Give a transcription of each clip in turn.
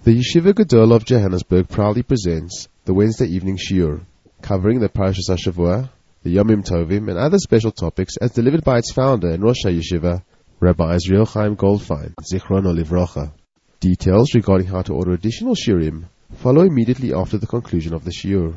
The Yeshiva Gadol of Johannesburg proudly presents the Wednesday evening shiur, covering the Parashas HaShavua, the Yomim Tovim, and other special topics as delivered by its founder and Rosh HaYeshiva, Rabbi Israel Chaim Goldfein, Zichrono Livrocha. Details regarding how to order additional shiurim follow immediately after the conclusion of the shiur.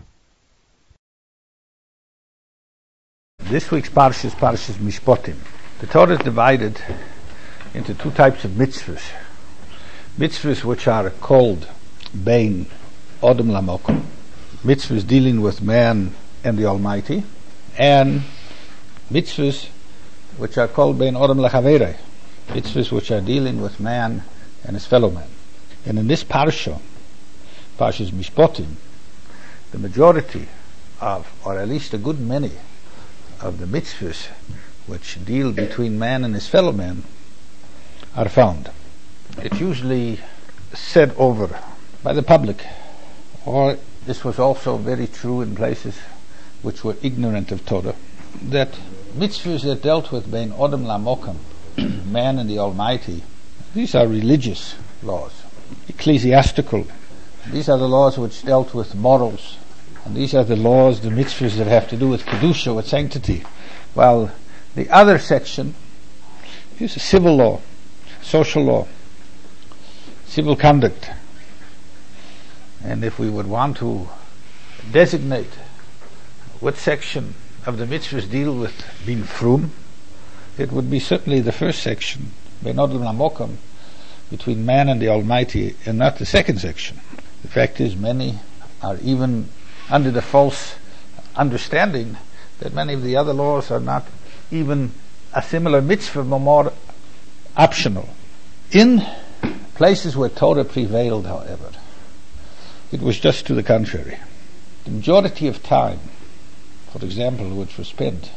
This week's Parashas is Parashas Mishpotim. The Torah is divided into two types of mitzvahs. Mitzvahs which are called Bein Odom Lamokom, mitzvahs dealing with man and the Almighty, and mitzvahs which are called Bein Odom Lachaverei, mitzvahs which are dealing with man and his fellow man. And in this parasha, Parashas Mishpotim, the majority of, or at least a good many of the mitzvahs which deal between man and his fellow man are found. It's usually said over by the public, or this was also very true in places which were ignorant of Torah, that mitzvahs that dealt with Bein Odom Lamokom, man and the Almighty, these are religious laws, ecclesiastical. These are the laws which dealt with morals, and these are the laws, the mitzvahs that have to do with kedusha, with sanctity. While the other section is a civil law, social law, civil conduct. And if we would want to designate what section of the mitzvahs deal with being frum, it would be certainly the first section, Bein Odom Lamokom, between man and the Almighty, and not the second section. The fact is, many are even under the false understanding that many of the other laws are not even a similar mitzvah, but more optional. In places where Torah prevailed, however, it was just to the contrary. The majority of time, for example, which was spent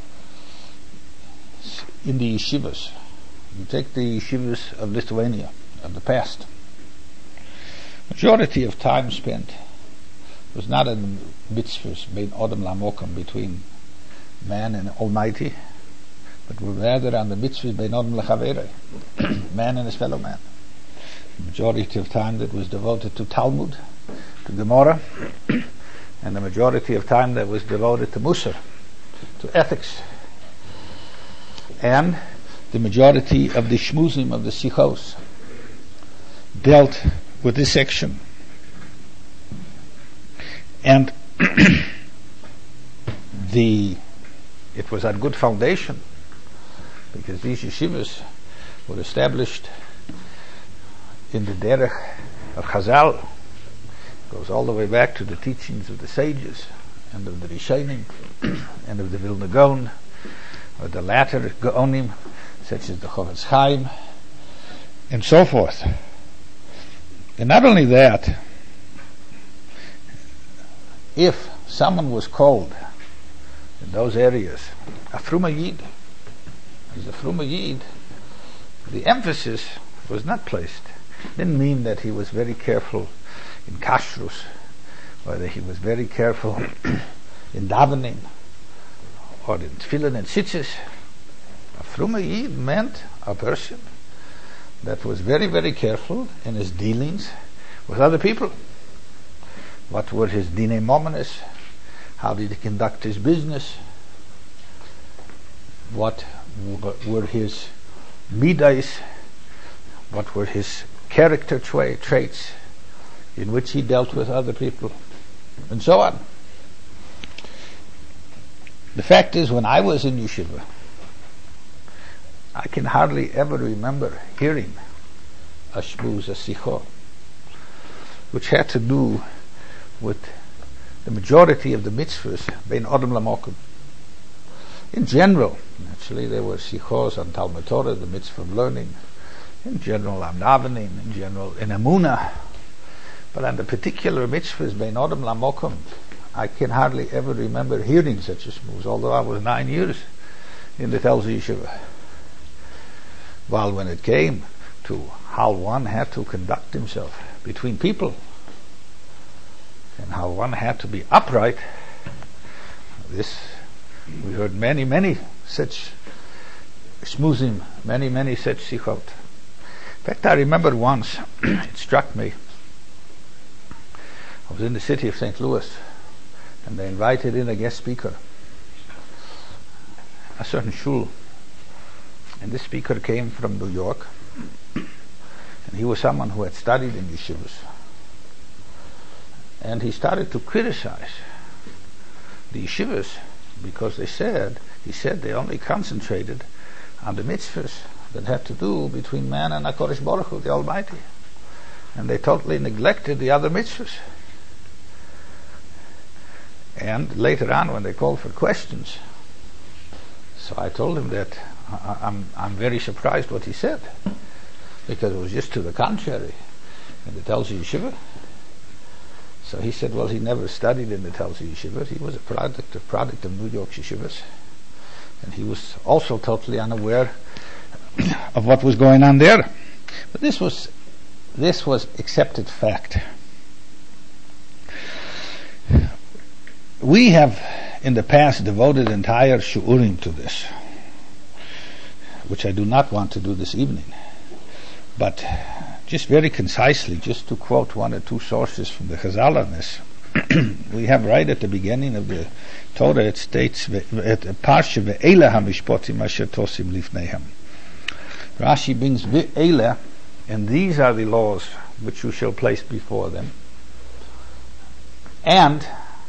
in the yeshivas, you take the yeshivas of Lithuania, of the past, majority of time spent was not in mitzvahs, Bein Odom Lamokom, between man and Almighty, but were rather on the mitzvahs Bein Odom Lachaverei, man and his fellow man. The majority of time that was devoted to Talmud, to Gemara, and the majority of time that was devoted to Musar, to ethics, and the majority of the shmuzim, of the sichos, dealt with this section. And it was on good foundation, because these yeshivas were established in the derech of Chazal. It goes all the way back to the teachings of the sages and of the Rishonim and of the Vilna Gaon, or the latter Gaonim, such as the Chofetz Chaim, and so forth. And not only that, if someone was called in those areas a fruma yid, as a fruma yid, the emphasis was not placed. Didn't mean that he was very careful in kashrus, or that he was very careful in davening, or in tefillin and tzitzis. A fruma yid meant a person that was very, very careful in his dealings with other people. What were his dinei momenes? How did he conduct his business? What were his midais? What were his character traits in which he dealt with other people? And so on. The fact is, when I was in yeshiva, I can hardly ever remember hearing a shmuz, a sicho, which had to do with the majority of the mitzvahs, Bein Odom Lamokom. In general, actually, there were sichos on Talmud Torah, the mitzvah of learning. In general, on davening. In general, in Emunah. But on the particular mitzvahs, Bein Odom Lamokom, I can hardly ever remember hearing such a shmuz, although I was 9 years in the Tel Yeshiva. While when it came to how one had to conduct himself between people, and how one had to be upright, this, we heard many such shmuzim, many such sichot. In fact, I remember once, it struck me, I was in the city of St. Louis, and they invited in a guest speaker, a certain shul. And this speaker came from New York, and he was someone who had studied in yeshivas. And he started to criticize the yeshivas because he said they only concentrated on the mitzvahs that had to do between man and HaKadosh Baruch Hu, the Almighty. And they totally neglected the other mitzvahs. And later on, when they called for questions, so I told him that I'm very surprised what he said, because it was just to the contrary in the Telzi Yeshiva. So he said, well, he never studied in the Telzi Yeshiva. He was a product of New York Yeshivas, and he was also totally unaware of what was going on there. But this was accepted fact. We have in the past devoted entire shiurim to this, which I do not want to do this evening. But just very concisely, just to quote one or two sources from the Chazal on this, we have right at the beginning of the Torah, it states, Parsha ve'ela hamishpotim asher tosim lifneihem. Rashi brings ve'ela, and these are the laws which you shall place before them, and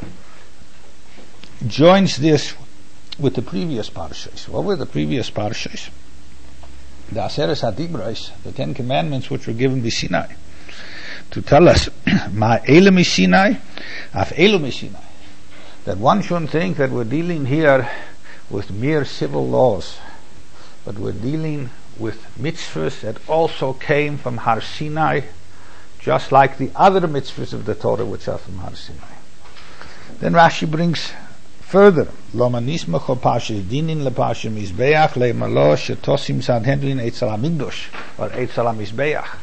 joins this with the previous parshas. What were the previous parshas? The Aseres HaDibros, the 10 Commandments which were given by Sinai, to tell us, Ma elu mi Sinai, af elu mi Sinai, that one shouldn't think that we're dealing here with mere civil laws, but we're dealing with mitzvahs that also came from Har Sinai, just like the other mitzvahs of the Torah which are from Har Sinai. Then Rashi brings further, Loma nismacho pasha dinin lepasha mizbeach le'malo shetosim sanhedrin eitzel hamikdosh, or eitzel hamizbeach.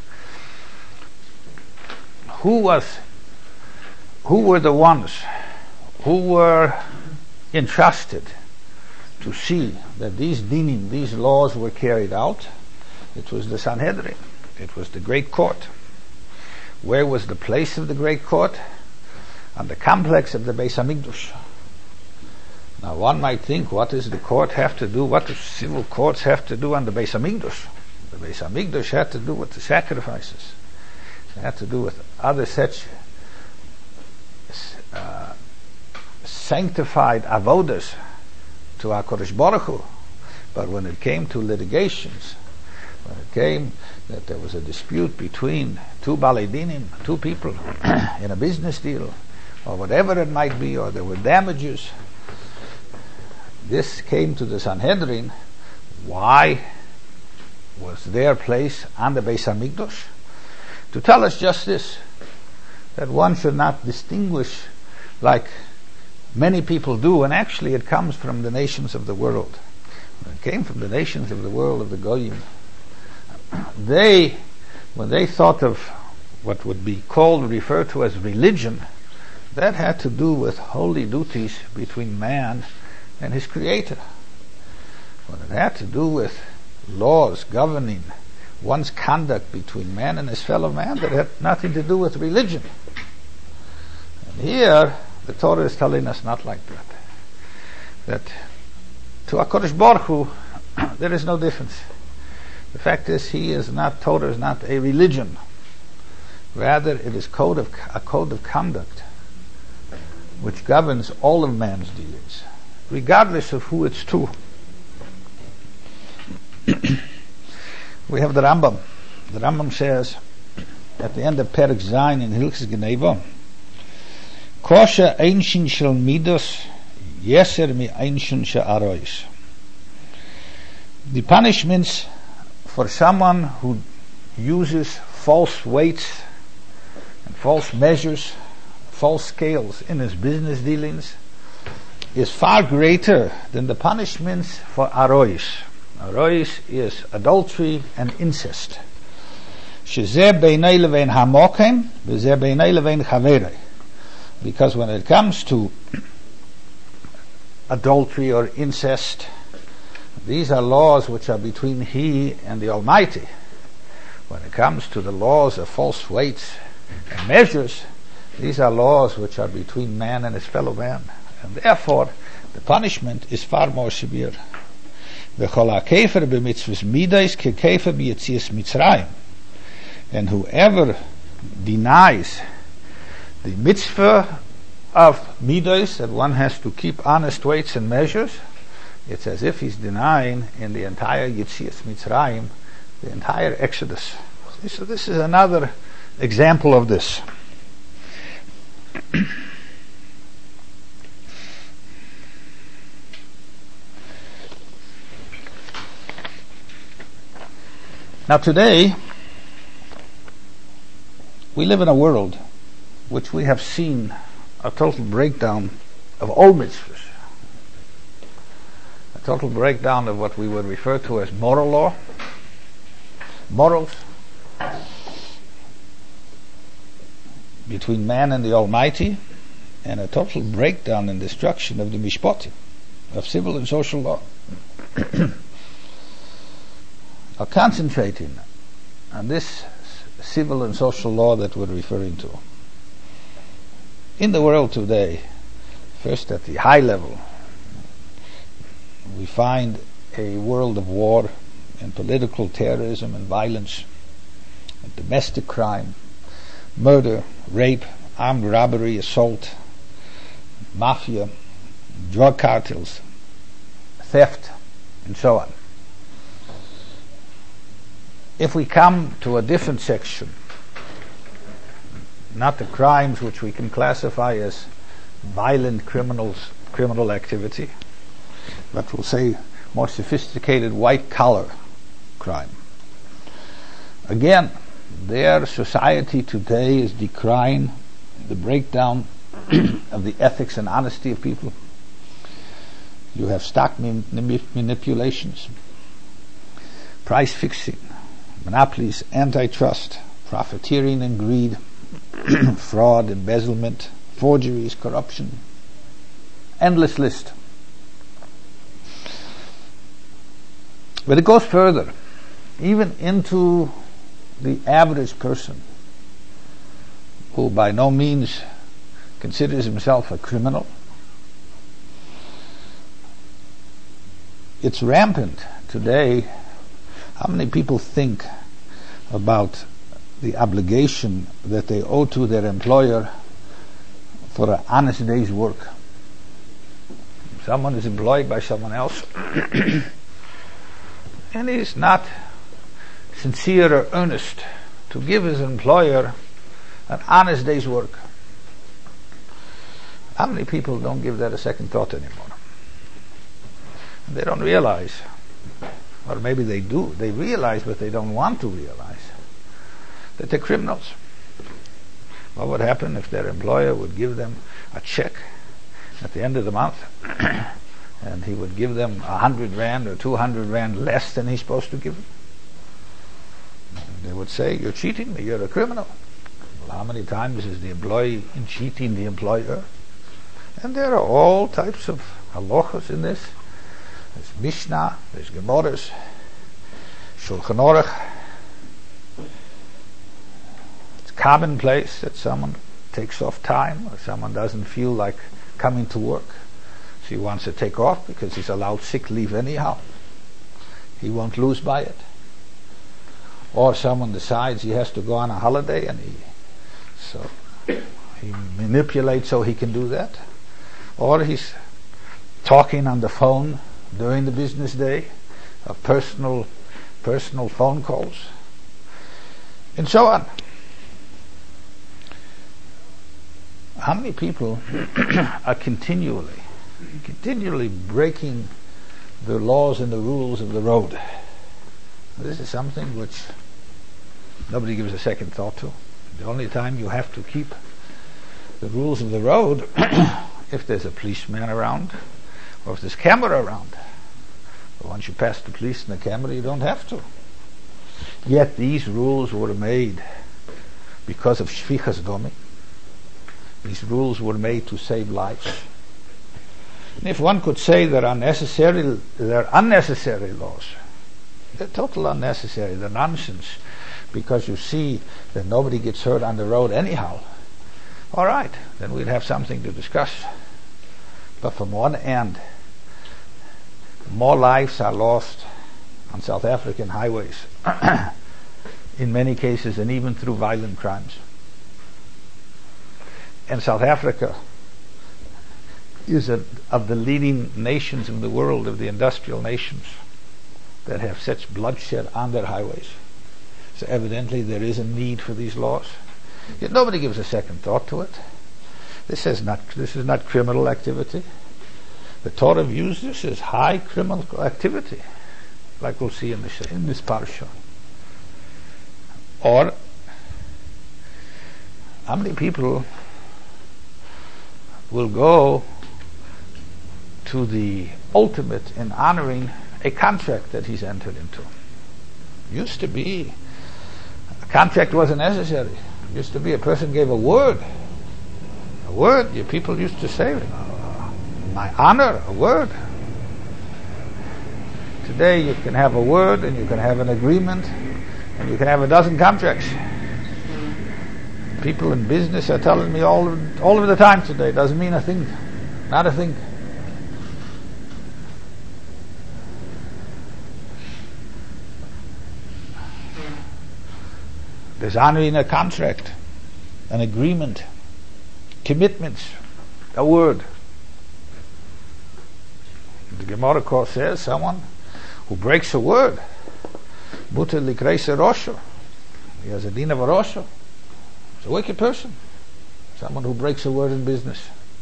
Who were the ones who were entrusted to see that these dinim, these laws were carried out? It was the Sanhedrin. It was the great court. Where was the place of the great court? On the complex of the Beis Hamikdash. Now one might think, what does the court have to do? What do civil courts have to do on the Beis Hamikdash? The Beis Hamikdash had to do with the sacrifices. It had to do with other such sanctified avodas to HaKadosh Baruch Hu. But when it came to litigations, when it came that there was a dispute between two balei dinim, two people in a business deal, or whatever it might be, or there were damages, this came to the Sanhedrin. Why was their place on the Beis Hamikdash? To tell us just this, that one should not distinguish like many people do, and actually it comes from the nations of the world. It came from the nations of the world, of the Goyim. When they thought of what would be referred to as religion, that had to do with holy duties between man and his Creator. When it had to do with laws governing one's conduct between man and his fellow man, that had nothing to do with religion. And here, the Torah is telling us not like that. That to HaKadosh Baruch Hu, there is no difference. The fact is, Torah is not a religion. Rather, it is a code of conduct which governs all of man's dealings, regardless of who it's to. We have the Rambam. The Rambam says at the end of Perek Zayin in Hilchos Gneva, Kosher einshin shel midos yeser mi einshin shel arois. The punishments for someone who uses false weights and false measures, false scales in his business dealings, is far greater than the punishments for arois. Arois is adultery and incest. Shezeh beinei levein hamokem, v'zeh beinei levein chaverei. Because when it comes to adultery or incest, these are laws which are between he and the Almighty. When it comes to the laws of false weights and measures, These are laws which are between man and his fellow man, and therefore the punishment is far more severe. And whoever denies the mitzvah of midos, that one has to keep honest weights and measures, it's as if he's denying in the entire Yetzias Mitzrayim, the entire Exodus. So this is another example of this. Now today, we live in a world which we have seen a total breakdown of all mitzvahs. A total breakdown of what we would refer to as moral law, morals, between man and the Almighty, and a total breakdown and destruction of the mishpatim, of civil and social law. Are concentrating on this civil and social law that we're referring to. In the world today, first at the high level, we find a world of war and political terrorism and violence and domestic crime, murder, rape, armed robbery, assault, mafia, drug cartels, theft, and so on. If we come to a different section, not the crimes which we can classify as violent criminal activity, but we'll say more sophisticated white-collar crime. Again, their society today is decrying the breakdown of the ethics and honesty of people. You have stock manipulations, price fixing, monopolies, antitrust, profiteering and greed, fraud, embezzlement, forgeries, corruption. Endless list. But it goes further, even into the average person, who by no means considers himself a criminal. It's rampant today. How many people think about the obligation that they owe to their employer for an honest day's work? Someone is employed by someone else and he's not sincere or earnest to give his employer an honest day's work. How many people don't give that a second thought anymore? And they don't realize, or maybe they do, they realize but they don't want to realize, that they're criminals. What would happen if their employer would give them a check at the end of the month and he would give them 100 rand or 200 rand less than he's supposed to give them? They would say, you're cheating me, you're a criminal. Well, how many times is the employee cheating the employer? And there are all types of halachos in this. There's Mishnah, there's Gemaras, Shulchan Aruch. It's commonplace that someone takes off time, or someone doesn't feel like coming to work, so he wants to take off because he's allowed sick leave anyhow. He won't lose by it. Or someone decides he has to go on a holiday and he manipulates so he can do that. Or he's talking on the phone during the business day, of personal phone calls, and so on. How many people are continually breaking the laws and the rules of the road? This is something which nobody gives a second thought to. The only time you have to keep the rules of the road if there's a policeman around or if there's camera around. But once you pass the police and the camera, you don't have to. Yet these rules were made because of Shvichas Domi. These rules were made to save lives. And if one could say they're unnecessary laws, they're total unnecessary, they're nonsense, because you see that nobody gets hurt on the road anyhow. All right, then we'll have something to discuss. But from one end, more lives are lost on South African highways, in many cases, and even through violent crimes. And South Africa is of the leading nations in the world, of the industrial nations, that have such bloodshed on their highways. So evidently there is a need for these laws. Yet nobody gives a second thought to it. This is not criminal activity. The Torah views this as high criminal activity, like we'll see in this parsha. Or, how many people will go to the ultimate in honoring a contract that he's entered into? Used to be, a contract wasn't necessary. Used to be a person gave a word. A word, your people used to say, my honor, a word. Today you can have a word, and you can have an agreement, and you can have a dozen contracts. People in business are telling me all of the time today, doesn't mean a thing. Not a thing. There's honoring a contract, an agreement, commitments, a word. The Gemara course says someone who breaks a word, mutar likreis rosho, he has a din of a rosho. He's a wicked person. Someone who breaks a word in business.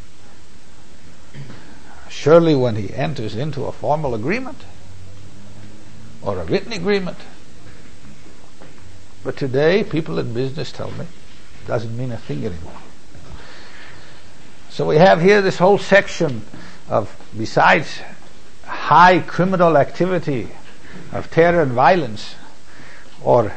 Surely when he enters into a formal agreement or a written agreement. But today, people in business tell me it doesn't mean a thing anymore. So we have here this whole section of, besides high criminal activity of terror and violence, or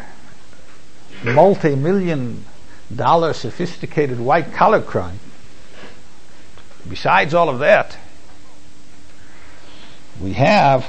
multi-million-dollar sophisticated white-collar crime, besides all of that, we have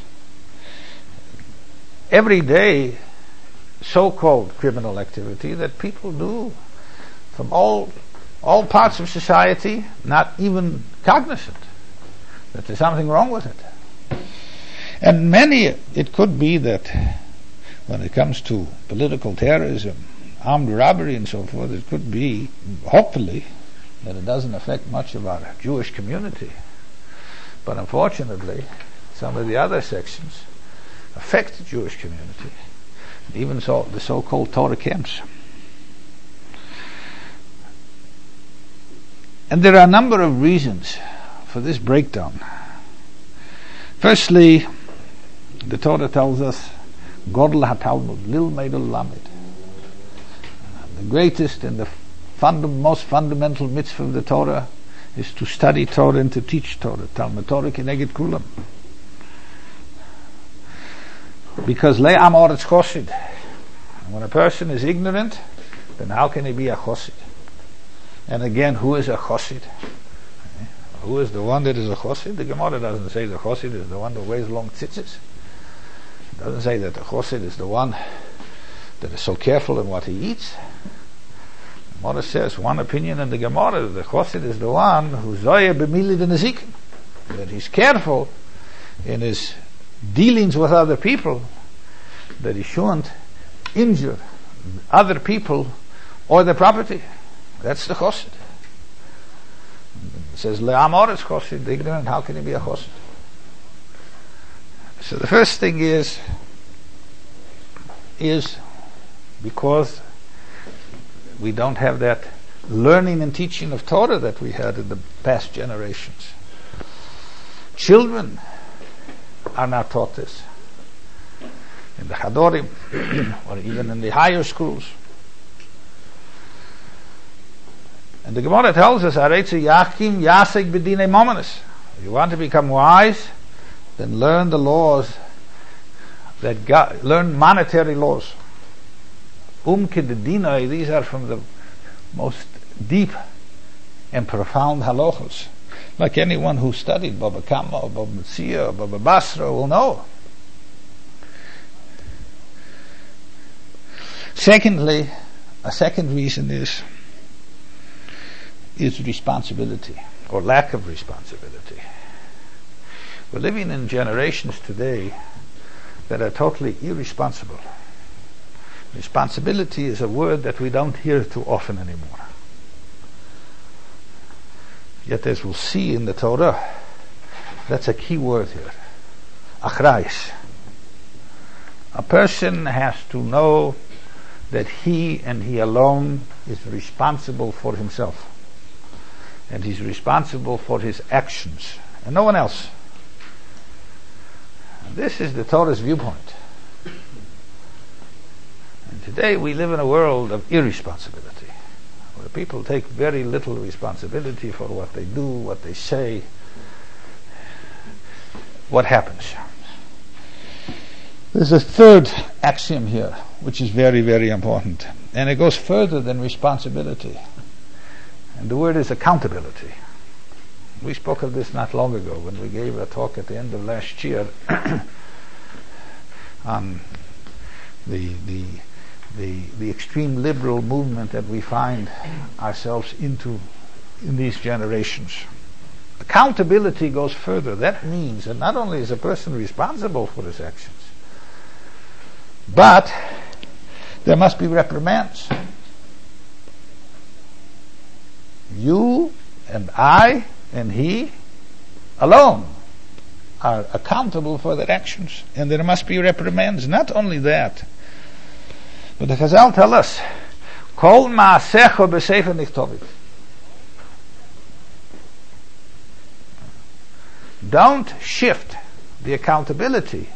everyday so-called criminal activity that people do from all parts of society, not even cognizant that there's something wrong with it. And it could be that when it comes to political terrorism, armed robbery and so forth, it could be, hopefully, that it doesn't affect much of our Jewish community. But unfortunately, some of the other sections affect the Jewish community. Even so, the so-called Torah camps. And there are a number of reasons for this breakdown. Firstly, the Torah tells us, Godel HaTalmud, Lil Meidel Lamed. The greatest and the most fundamental mitzvah of the Torah is to study Torah and to teach Torah. Talmud Torah Keneged Kulam. Because Le'am Oretz Chosid. When a person is ignorant, then how can he be a Chosid? And again, who is a Chosid? Who is the one that is a Chosid? The Gemara doesn't say the Chosid is the one that wears long tzitzis. It doesn't say that the Chosid is the one that is so careful in what he eats. The Gemara says, one opinion in the Gemara, the Chosid is the one who zoye b'mili v'nezikin, that he's careful in his dealings with other people, that he shouldn't injure other people or their property. That's the chosid. It says Le'am Oretz chosid, the ignorant, how can he be a chosid? So the first thing is because we don't have that learning and teaching of Torah that we had in the past generations. Children are not taught this in the Chadorim or even in the higher schools. And the Gemara tells us, Aretzu Yachim Yasek B'dinei Momenes. If you want to become wise, then learn the laws learn monetary laws. Kedinai, these are from the most deep and profound halachos. Like anyone who studied Baba Kama or Baba Metzia or Baba Basra will know. Secondly, a second reason is is responsibility, or lack of responsibility. We're living in generations today that are totally irresponsible. Responsibility is a word that we don't hear too often anymore. Yet as we'll see in the Torah, that's a key word here. Achrayus. A person has to know that he and he alone is responsible for himself. And he's responsible for his actions, and no one else. And this is the Torah's viewpoint. And today we live in a world of irresponsibility, where people take very little responsibility for what they do, what they say, what happens. There's a third axiom here, which is very, very important. And it goes further than responsibility. And the word is accountability. We spoke of this not long ago when we gave a talk at the end of last year on the extreme liberal movement that we find ourselves into in these generations. Accountability goes further. That means that not only is a person responsible for his actions, but there must be reprimands. You and I and he alone are accountable for their actions, and there must be reprimands. Not only that, but the Chazal tell us, Kol ma'asecho b'sefer nichtovim. Don't shift the accountability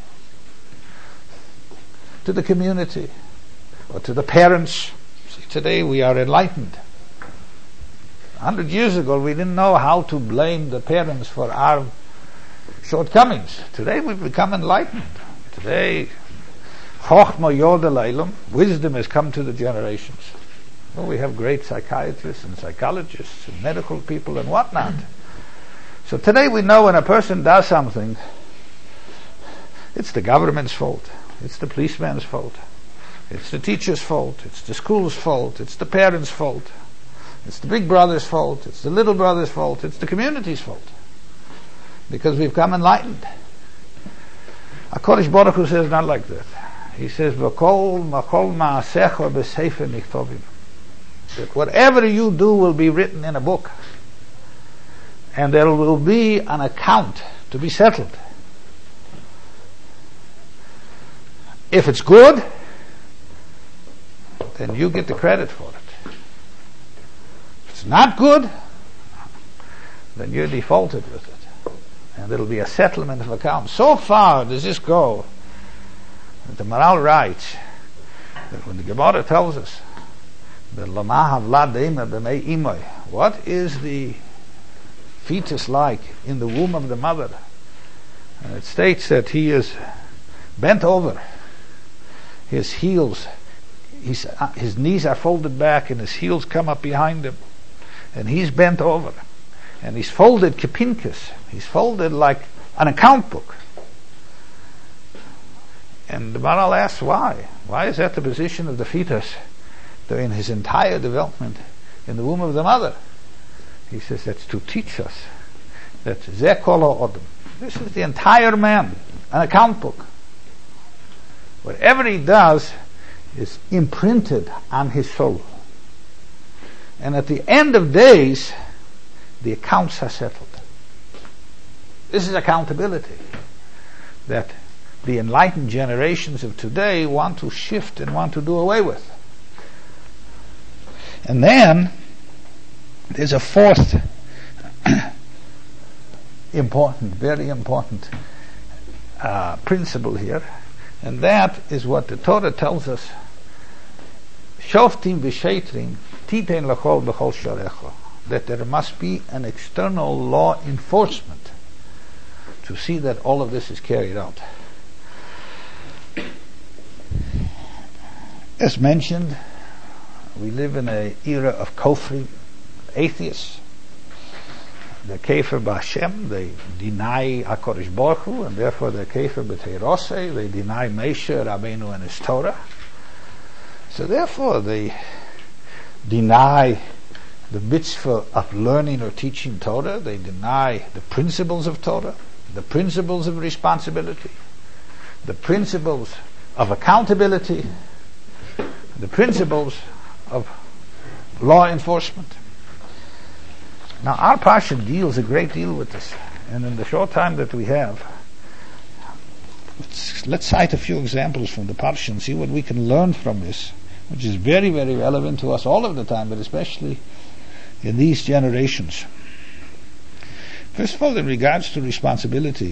to the community or to the parents. See, today we are enlightened. 100 years ago we didn't know how to blame the parents for our shortcomings. Today we've become enlightened. Today, Chochma Yodel Eilam, wisdom has come to the generations. Well, we have great psychiatrists and psychologists and medical people and whatnot. So today we know when a person does something, it's the government's fault, it's the policeman's fault, it's the teacher's fault, it's the school's fault, it's the parents' fault, it's the big brother's fault, it's the little brother's fault, it's the community's fault. Because we've come enlightened. HaKadosh Baruch Hu says not like that. He says, V'kol ma'asecha b'sefer nichtovim. That whatever you do will be written in a book. And there will be an account to be settled. If it's good, then you get the credit for it. If it's not good, then you're defaulted with it. And there'll be a settlement of accounts. So far does this go that the Maral writes that when the Gemara tells us that what is the fetus like in the womb of the mother, and it states that he is bent over, his heels, his knees are folded back and his heels come up behind him, and he's bent over, and he's folded kepinkas, he's folded like an account book. And the Maral asks why is that the position of the fetus during his entire development in the womb of the mother? He says that's to teach us that Zeh Kol Ha'odem, this is the entire man, an account book. Whatever he does is imprinted on his soul. And at the end of days, the accounts are settled. This is accountability that the enlightened generations of today want to shift and want to do away with. And then there's a fourth very important principle here, and that is what the Torah tells us: Shoftim v'sheitrim titein lachol b'chol sharecha, that there must be an external law enforcement to see that all of this is carried out. As mentioned, we live in an era of kofrim, atheists. They're kefer b'Hashem, they deny HaKadosh Baruch Hu, and therefore they're kefer b'teirosei, they deny Moshe Rabbeinu and his Torah. So therefore they deny the mitzvah of learning or teaching Torah. They deny the principles of Torah, the principles of responsibility, the principles of accountability, the principles of law enforcement. Now, our parsha deals a great deal with this, and in the short time that we have, let's cite a few examples from the parsha and see what we can learn from this, which is very, very relevant to us all of the time, but especially in these generations. First of all, in regards to responsibility,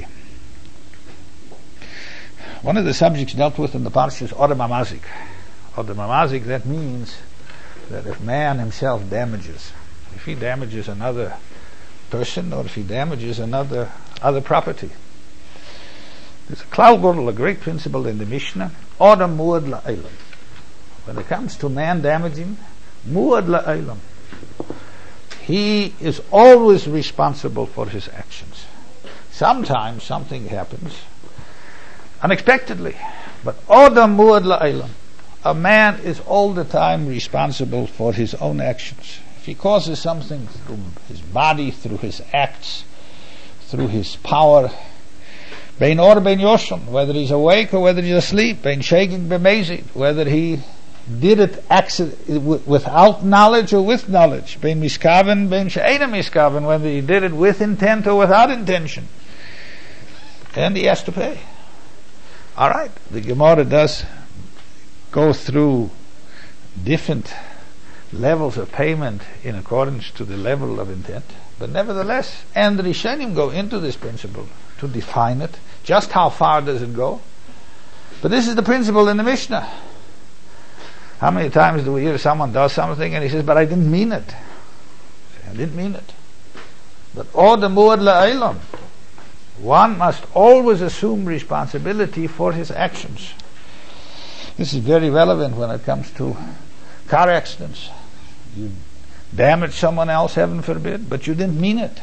one of the subjects dealt with in the parsha is Odom Hamazik. Odom Hamazik, that means that if man himself damages, if he damages another person, or if he damages other property. There's a klal gadol, a great principle in the Mishnah, Odom muad la'olam. When it comes to man damaging, muad la'olam, he is always responsible for his actions. Sometimes something happens unexpectedly, but Odom muad la'olam, a man is all the time responsible for his own actions. If he causes something through his body, through his acts, through his power, bein or bein yoshon, whether he's awake or whether he's asleep, bein shaking b'mezid, whether he did it without knowledge or with knowledge, bein miskaven, bein she'ena miskaven, whether he did it with intent or without intention, and he has to pay. All right, the Gemara does go through different levels of payment in accordance to the level of intent, but nevertheless, and the Rishonim go into this principle to define it. Just how far does it go? But this is the principle in the Mishnah. How many times do we hear someone does something and he says, but I didn't mean it. I didn't mean it. But Odom muad la'olam, one must always assume responsibility for his actions. This is very relevant when it comes to car accidents. You damage someone else, heaven forbid, but you didn't mean it.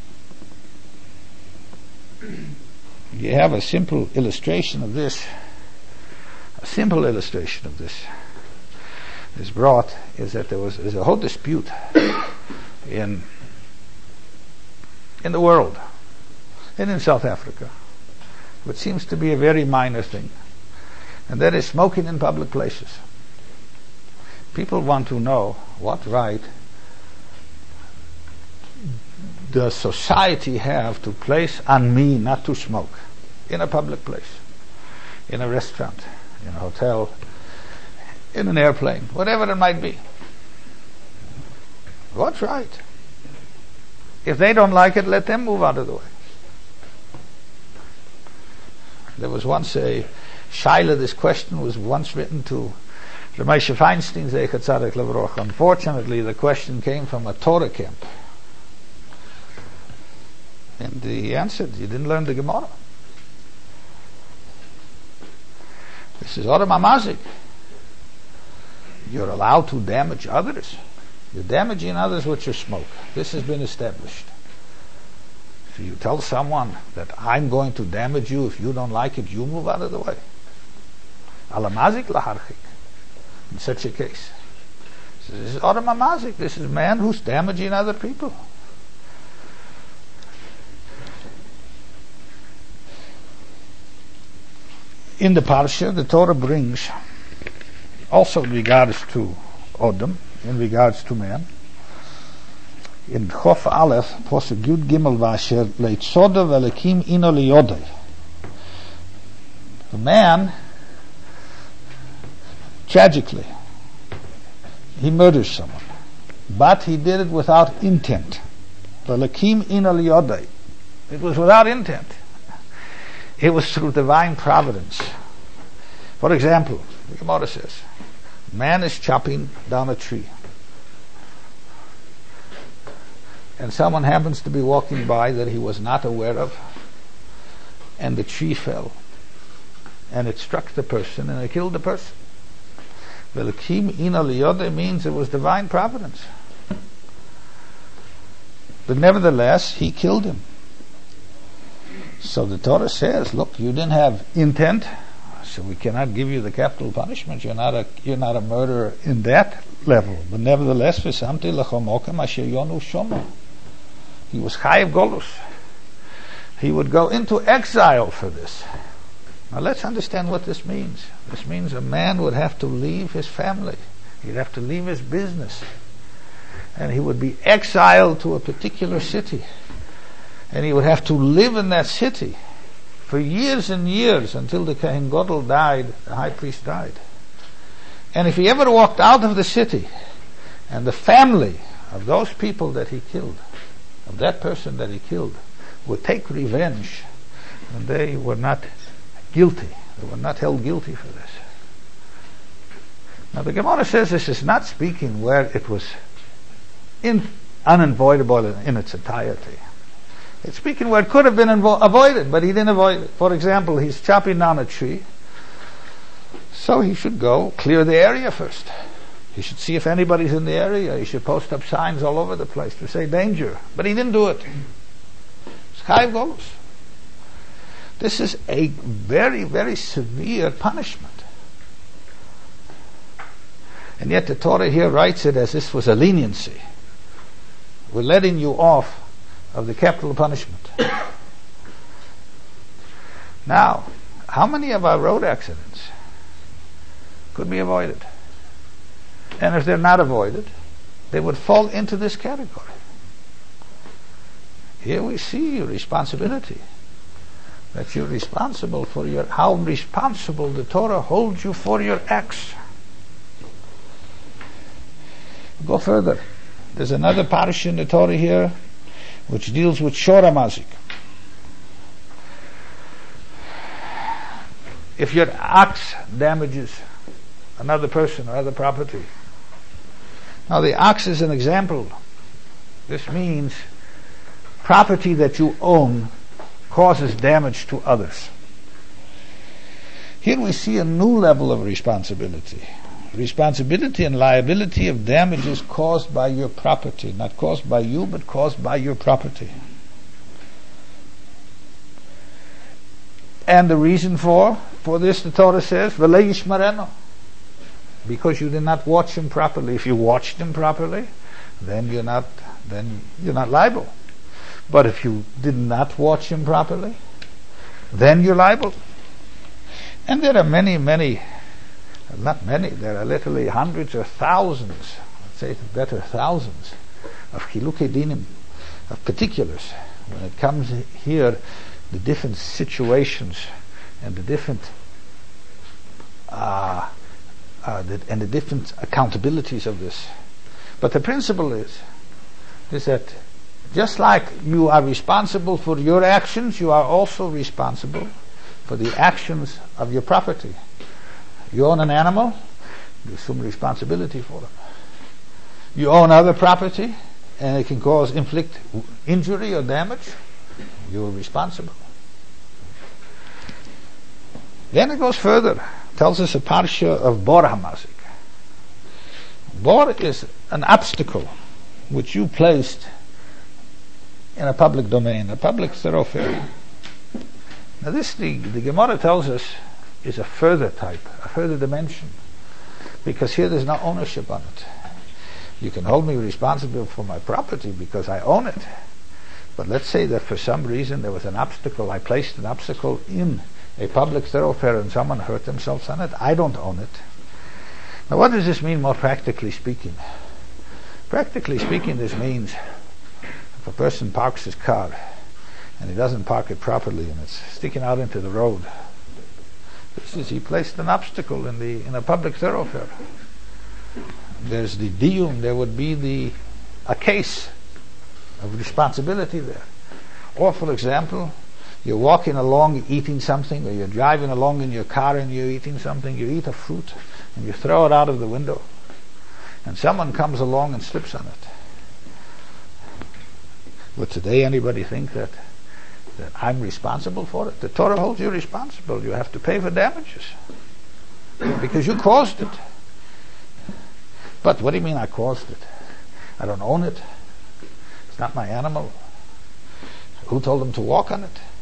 You have a simple illustration of this. A simple illustration of this is brought is that there's a whole dispute in the world and in South Africa, which seems to be a very minor thing, and that is smoking in public places. People want to know what right does society have to place on me not to smoke in a public place, in a restaurant, in a hotel, in an airplane, whatever it might be. What right? If they don't like it, let them move out of the way. There was once a Shaila, this question was once written to Moshe Feinstein, Zeichat Tzaddik Levroch. Unfortunately, the question came from a Torah camp. And he answered, you didn't learn the Gemara. This is Odom Hamazik. You're allowed to damage others. You're damaging others with your smoke. This has been established. If you tell someone that I'm going to damage you, if you don't like it, you move out of the way. Alamazik laharchik. In such a case, this is Odom Hamazik. This is a man who's damaging other people. In the parsha, the Torah brings also in regards to Odom, in regards to man, in Chof Aleph, Posuk Yud Gimel Vasher, Leitzoda v'lekim ino liyodai. The man, tragically, he murders someone, but he did it without intent. V'lekim ino liyodai. It was without intent. It was through divine providence. For example, the Gemara says, man is chopping down a tree, and someone happens to be walking by that he was not aware of, and the tree fell, and it struck the person, and it killed the person. V'lekim ina liyodei means it was divine providence. But nevertheless, he killed him. So the Torah says, look, you didn't have intent, so we cannot give you the capital punishment. You're not a murderer in that level. But nevertheless, v'samti lecha mokem asher yonu shomo. He was chayiv golus. He would go into exile for this. Now let's understand what this means. This means a man would have to leave his family. He'd have to leave his business. And he would be exiled to a particular city. And he would have to live in that city for years and years until the Kohen Gadol died, the high priest died. And if he ever walked out of the city, and the family of those people that he killed, of that person that he killed, would take revenge, and they were not guilty. They were not held guilty for this. Now the Gemara says this is not speaking where it was unavoidable in its entirety. It's speaking where it could have been avoided, but he didn't avoid it. For example, he's chopping down a tree, so he should go clear the area first. He should see if anybody's in the area. He should post up signs all over the place to say danger. But he didn't do it. It's chayiv golus. This is a very, very severe punishment. And yet the Torah here writes it as this was a leniency. We're letting you off of the capital punishment. Now, how many of our road accidents could be avoided? And if they're not avoided, they would fall into this category. Here we see your responsibility. That you're responsible for how responsible the Torah holds you for your acts. Go further. There's another parish in the Torah here which deals with shora mazik. If your ox damages another person or other property. Now the ox is an example. This means property that you own causes damage to others. Here we see a new level of responsibility. Responsibility and liability of damages caused by your property, not caused by you, but caused by your property. And the reason for this, the Torah says, "V'lo yishmarenu," because you did not watch him properly. If you watched him properly, then you're not liable. But if you did not watch him properly, then you're liable. And there are many, not many, there are literally hundreds or thousands, let's say it better, thousands of chilukei dinim, of particulars. When it comes here, the different situations and the different and the different accountabilities of this. But the principle is that just like you are responsible for your actions, you are also responsible for the actions of your property. You own an animal, you assume responsibility for them. You own other property, and it can inflict injury or damage, you're responsible. Then it goes further, tells us a parsha of bor hamazik. Bor is an obstacle which you placed in a public domain, a public thoroughfare. Now this, the Gemara tells us, is a further type, a further dimension, because here there's no ownership on it. You can hold me responsible for my property because I own it, but let's say that for some reason there was an obstacle, I placed an obstacle in a public thoroughfare and someone hurt themselves on it, I don't own it. Now what does this mean more practically speaking? Practically speaking, this means if a person parks his car and he doesn't park it properly and it's sticking out into the road, this is, he placed an obstacle in a public thoroughfare. There's the diyum, there would be a case of responsibility there. Or for example, you're walking along eating something, or you're driving along in your car and you're eating something, you eat a fruit and you throw it out of the window and someone comes along and slips on it. Would today anybody think that I'm responsible for it? The Torah holds you responsible. You have to pay for damages because you caused it. But what do you mean I caused it? I don't own it. It's not my animal. Who told them to walk on it?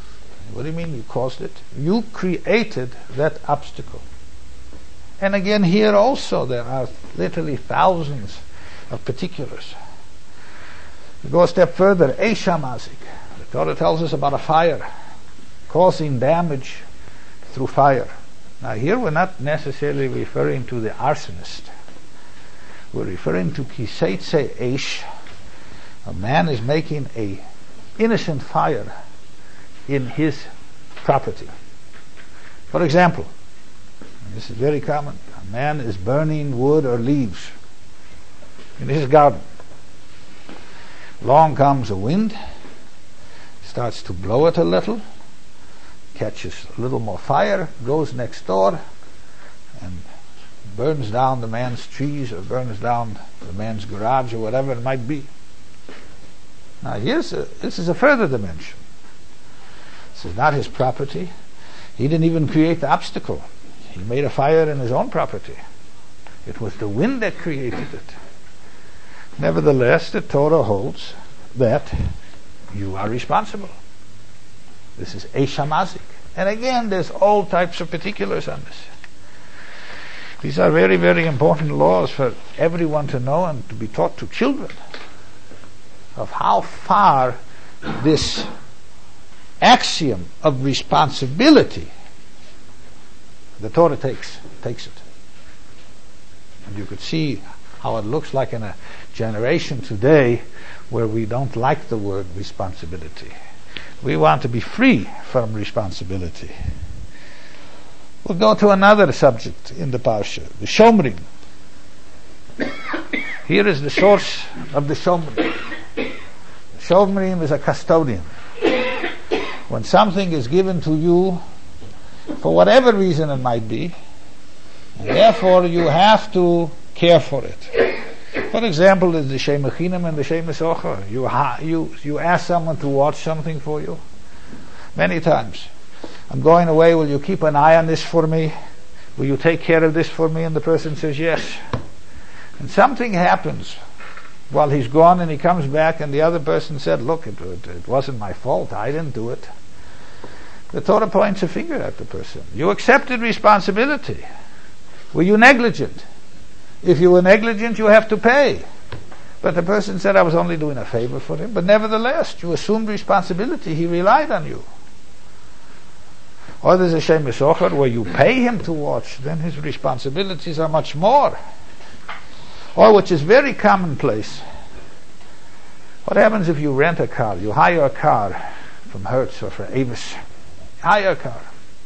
What do you mean you caused it? You created that obstacle. And again, here also there are literally thousands of particulars. We go a step further, Eisha Mazik. The Torah tells us about a fire causing damage through fire. Now here we're not necessarily referring to the arsonist. We're referring to Kiseitse Eish. A man is making a innocent fire in his property. For example, this is very common, a man is burning wood or leaves in his garden. Along comes a wind, starts to blow it a little, catches a little more fire, goes next door, and burns down the man's trees or burns down the man's garage or whatever it might be. Now this is a further dimension. This is not his property. He didn't even create the obstacle. He made a fire in his own property. It was the wind that created it. Nevertheless, the Torah holds that you are responsible. This is Eisha Mazik. And again, there's all types of particulars on this. These are very, very important laws for everyone to know and to be taught to children, of how far this axiom of responsibility the Torah takes it. And you could see how it looks like in a generation today where we don't like the word responsibility. We want to be free from responsibility. We'll go to another subject in the Parsha, the Shomrim. Here is the source of the Shomrim. The Shomrim is a custodian. When something is given to you, for whatever reason it might be, and therefore you have to care for it. For example, there's the Shemechinim and the Shemesocher. You ask someone to watch something for you. Many times. I'm going away, will you keep an eye on this for me? Will you take care of this for me? And the person says yes. And something happens while he's gone, and he comes back and the other person said, look, it wasn't my fault, I didn't do it. The Torah points a finger at the person. You accepted responsibility. Were you negligent? If you were negligent, you have to pay. But the person said, I was only doing a favor for him. But nevertheless, you assumed responsibility. He relied on you. Or there's a Shemesocher where you pay him to watch, then his responsibilities are much more. Or, which is very commonplace, what happens if you rent a car? You hire a car from Hertz or from Avis. Hire a car.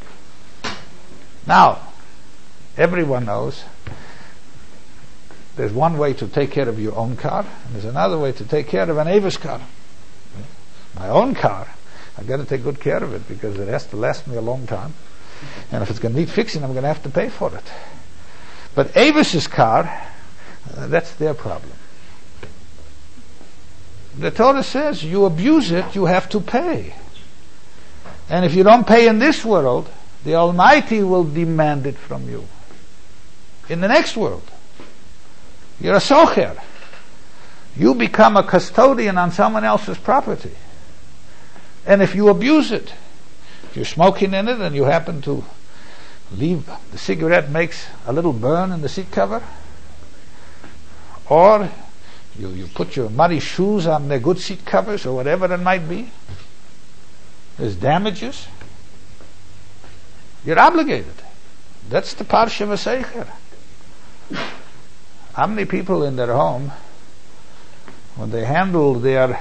Now, everyone knows there's one way to take care of your own car, and there's another way to take care of an Avis car. My own car, I've got to take good care of it because it has to last me a long time. And if it's going to need fixing, I'm going to have to pay for it. But Avis's car, that's their problem. The Torah says you abuse it, you have to pay. And if you don't pay in this world, the Almighty will demand it from you in the next world. You're a socher. You become a custodian on someone else's property. And if you abuse it, if you're smoking in it and you happen to leave, the cigarette makes a little burn in the seat cover, or you put your muddy shoes on the good seat covers or whatever it might be, there's damages, you're obligated. That's the Parsha V'Seicher. How many people in their home, when they handle their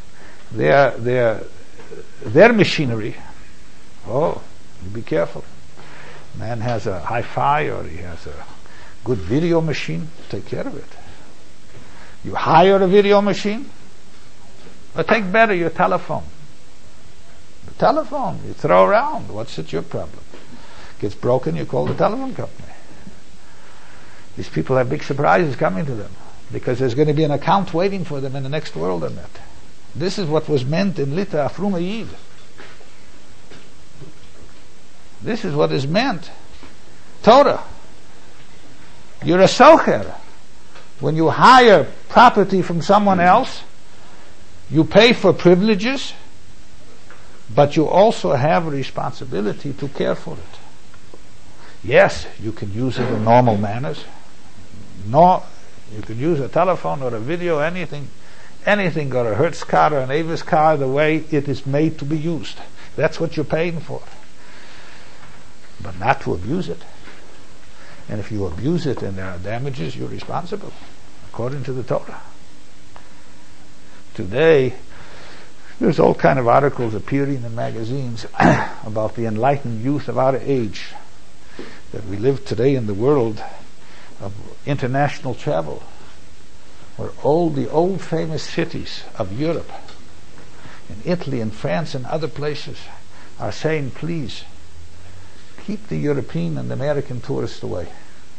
machinery, oh, you be careful. Man has a hi-fi or he has a good video machine, take care of it. You hire a video machine, or take better your telephone. The telephone you throw around, what's it your problem? Gets broken, you call the telephone company. These people have big surprises coming to them because there's going to be an account waiting for them in the next world on that. This is what was meant in Lita Afruma Yid. This is what is meant. Torah. You're a socher. When you hire property from someone else, you pay for privileges, But you also have a responsibility to care for it. Yes, you can use it in normal manners. No, you can use a telephone or a video, anything, or a Hertz card or an Avis card, the way it is made to be used. That's what you're paying for. But not to abuse it. And if you abuse it and there are damages, you're responsible, according to the Torah. Today, there's all kind of articles appearing in magazines about the enlightened youth of our age, that we live today in the world of international travel, where all the old famous cities of Europe, in Italy and France and other places, are saying, please, keep the European and American tourists away.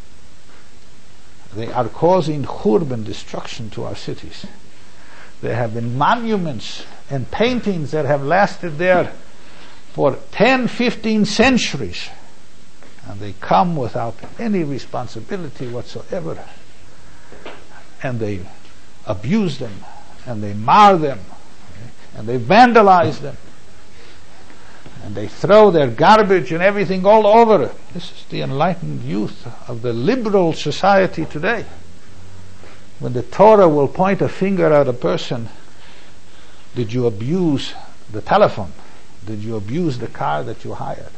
They are causing churban, destruction, to our cities. There have been monuments and paintings that have lasted there for 10, 15 centuries, and they come without any responsibility whatsoever, and they abuse them, and they mar them, and they vandalize them, and they throw their garbage and everything all over. This is the enlightened youth of the liberal society today. When the Torah will point a finger at a person, did you abuse the telephone? Did you abuse the car that you hired?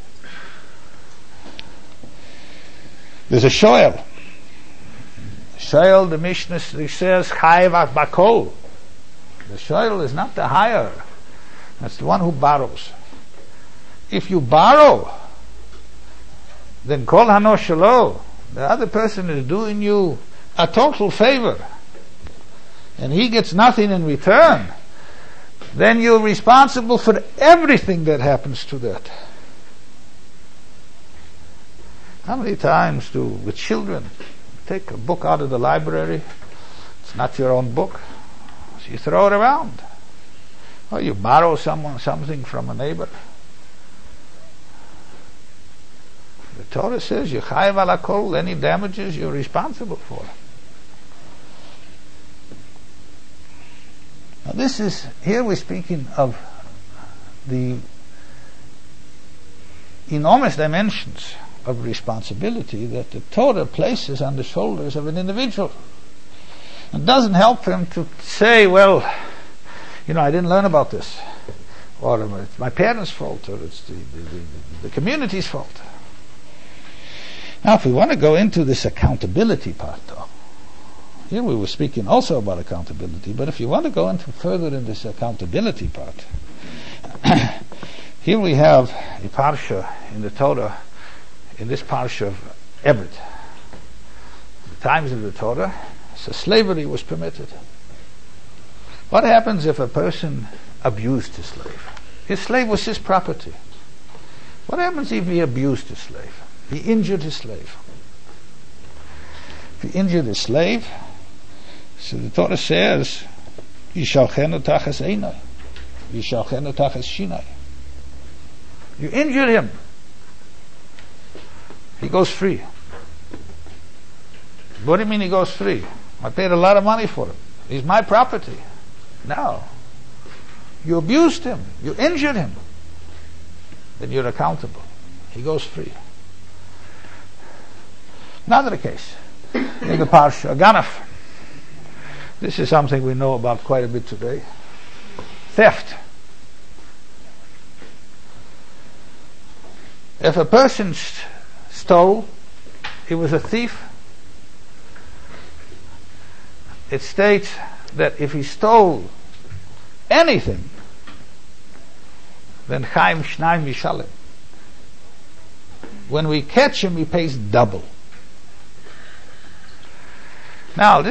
There's a shoel. Shoel, the Mishnah says, Chayav bakol. The shoel is not the hire. That's the one who borrows. If you borrow, then kol hano shelo. The other person is doing you a total favor, and he gets nothing in return. Then you're responsible for everything that happens to that. How many times with children, take a book out of the library, it's not your own book, so you throw it around. Or you borrow something from a neighbor. The Torah says, you chayav ala kol, any damages you're responsible for. Now here we're speaking of the enormous dimensions of responsibility that the Torah places on the shoulders of an individual. It doesn't help him to say, well, I didn't learn about this, or it's my parents' fault, or it's the community's fault. Now, if we want to go into this accountability part, though, here we were speaking also about accountability, but if you want to go further in this accountability part, here we have a parsha in the Torah, in this parsha of Ebed. In the times of the Torah, so slavery was permitted. What happens if a person abused his slave? His slave was his property. What happens if he abused his slave? He injured his slave. If he injured his slave, so the Torah says, Yishalchenu tachas einai, Yishalchenu tachas shinai. You injured him, he goes free. What do you mean he goes free? I paid a lot of money for him. He's my property. No. You abused him. You injured him. Then you're accountable. He goes free. Another case. In the parsha, Ganaf. This is something we know about quite a bit today. Theft. If a person stole, he was a thief. It states that if he stole anything, then Chaim Shnaim Yishalem. When we catch him, he pays double. Now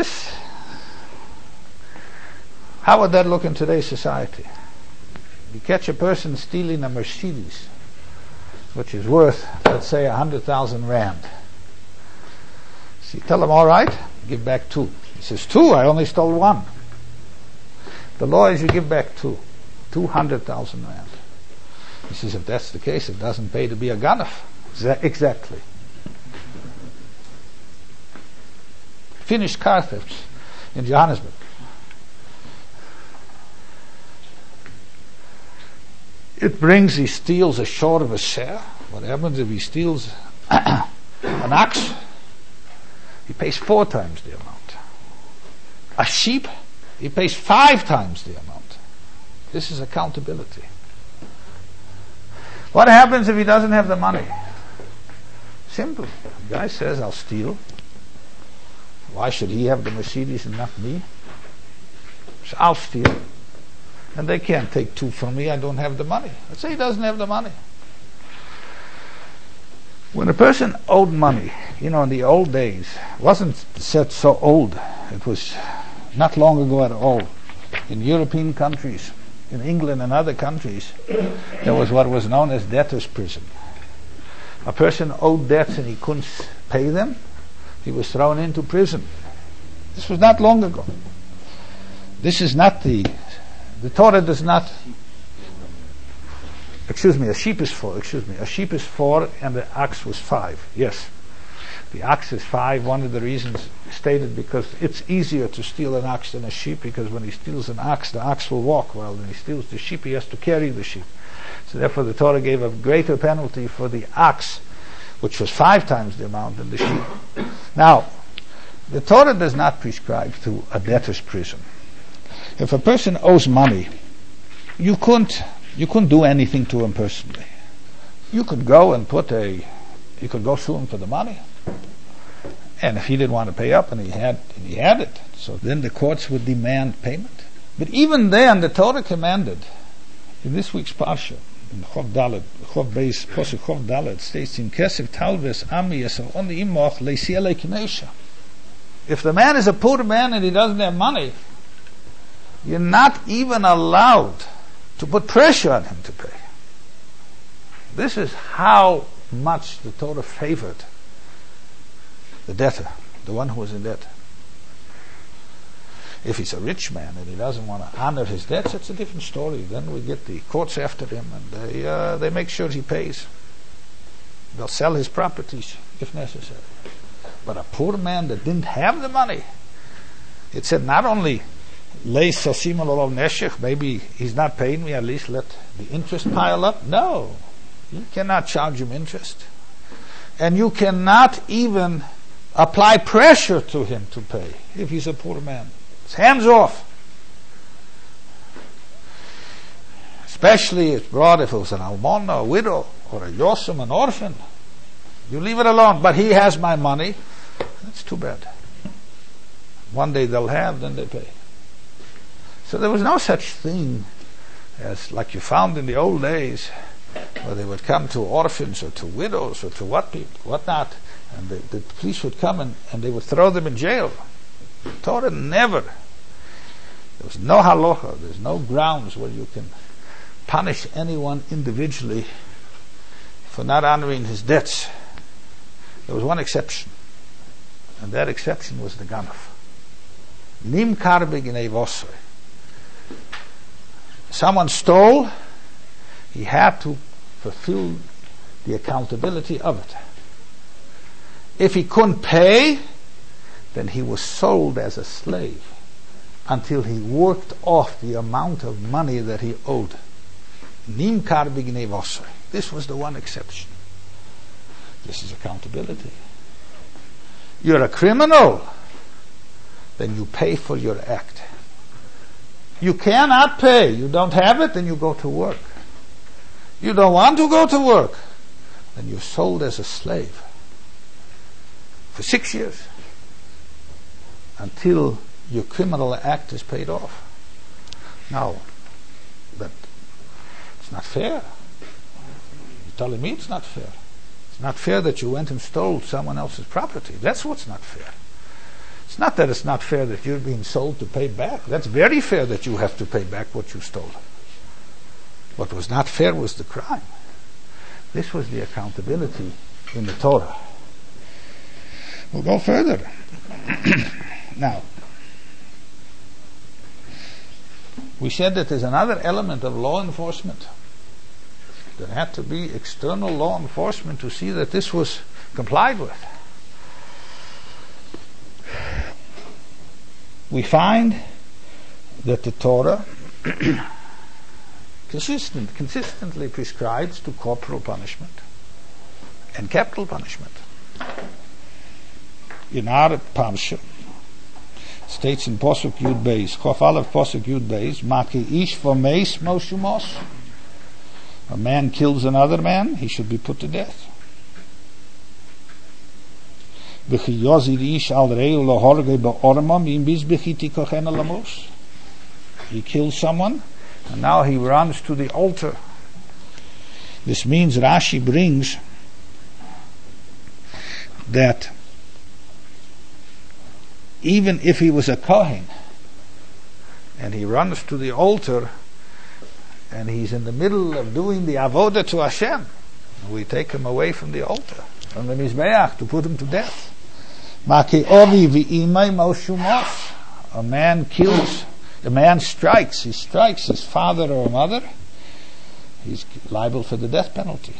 how would that look in today's society? You catch a person stealing a Mercedes, which is worth, let's say, 100,000 rand. So you tell him, all right, give back 2. He says, 2? I only stole 1. The law is you give back 2. 200,000 rand. He says, if that's the case, it doesn't pay to be a ganaf. Exactly. Finished car thefts in Johannesburg. It brings, he steals a short of a share. What happens if he steals an ox? He pays 4 times the amount. A sheep, he pays 5 times the amount. This is accountability. What happens if he doesn't have the money? Simple. The guy says, I'll steal. Why should he have the Mercedes and not me? So I'll steal. And they can't take 2 from me, I don't have the money. Let's say he doesn't have the money. When a person owed money, in the old days, wasn't said so old, it was not long ago at all. In European countries, in England and other countries, there was what was known as debtor's prison. A person owed debts and he couldn't pay them, he was thrown into prison. This was not long ago. This is not the Torah does not, a sheep is 4, a sheep is 4 and the ox was 5, yes. The ox is 5, one of the reasons stated because it's easier to steal an ox than a sheep, because when he steals an ox, the ox will walk, while when he steals the sheep, he has to carry the sheep. So therefore the Torah gave a greater penalty for the ox, which was 5 times the amount than the sheep. Now, the Torah does not prescribe to a debtor's prison. If a person owes money, you couldn't do anything to him personally. You could go and you could go sue him for the money. And if he didn't want to pay up, and he had it, so then the courts would demand payment. But even then, the Torah commanded, in this week's parsha, in Chov Dalet, Chov Beis, Posuk Chov Dalet, states in Kesef Talves Ami Yesar Oni Imoch Leisiele Kinesha. If the man is a poor man and he doesn't have money, you're not even allowed to put pressure on him to pay. This is how much the Torah favored the debtor, the one who was in debt. If he's a rich man and he doesn't want to honor his debts, it's a different story. Then we get the courts after him, and they make sure he pays. They'll sell his properties if necessary. But a poor man that didn't have the money, it said not only maybe he's not paying me, at least let the interest pile up. No, you cannot charge him interest, and you cannot even apply pressure to him to pay if he's a poor man. It's hands off. Especially it's brought if it was an almana, a widow, or a yosem, an orphan. You leave it alone. But he has my money. That's too bad. One day they'll have, then they pay. So there was no such thing as like you found in the old days, where they would come to orphans or to widows or to whatnot, and the police would come and they would throw them in jail. Torah never. There was no halacha. There's no grounds where you can punish anyone individually for not honoring his debts. There was one exception, and that exception was the ganaf. Nimkar b'ginei vosoi. Someone stole, he had to fulfill the accountability of it. If he couldn't pay, then he was sold as a slave until he worked off the amount of money that he owed. Nimkar b'ginei vosoi. This was the one exception. This is accountability. You're a criminal, then you pay for your act. You cannot pay, you don't have it, then you go to work. You don't want to go to work, then you're sold as a slave for 6 years until your criminal act is paid off. Now, but it's not fair. You're telling me it's not fair. It's not fair that you went and stole someone else's property. That's what's not fair. It's not that it's not fair that you're being sold to pay back. That's very fair that you have to pay back what you stole. What was not fair was the crime. This was the accountability in the Torah. We'll go further. Now, we said that there's another element of law enforcement. There had to be external law enforcement to see that this was complied with. We find that the Torah consistently prescribes to corporal punishment and capital punishment. In our parsha, states in Posuk Yud Beis, Chof Aleph Posuk Yud Beis, Maki ish v'meis moshumos. A man kills another man, he should be put to death. V'chi yozid ish al reu lohorge be'ormam im biz b'chiti kochena lamos. He kills someone, and now he runs to the altar. This means Rashi brings that even if he was a Kohen and he runs to the altar and he's in the middle of doing the avodah to Hashem, we take him away from the altar, from the Mizbeach, to put him to death. A man kills, a man strikes, he strikes his father or mother, he's liable for the death penalty.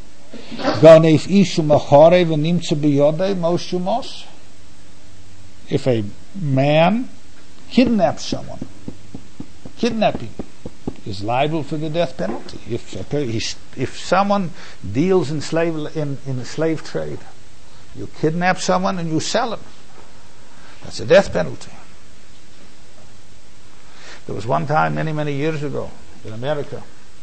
If a man kidnaps someone, kidnapping is liable for the death penalty. If someone deals in the slave trade, you kidnap someone and you sell him, that's a death penalty. There was one time many years ago in America,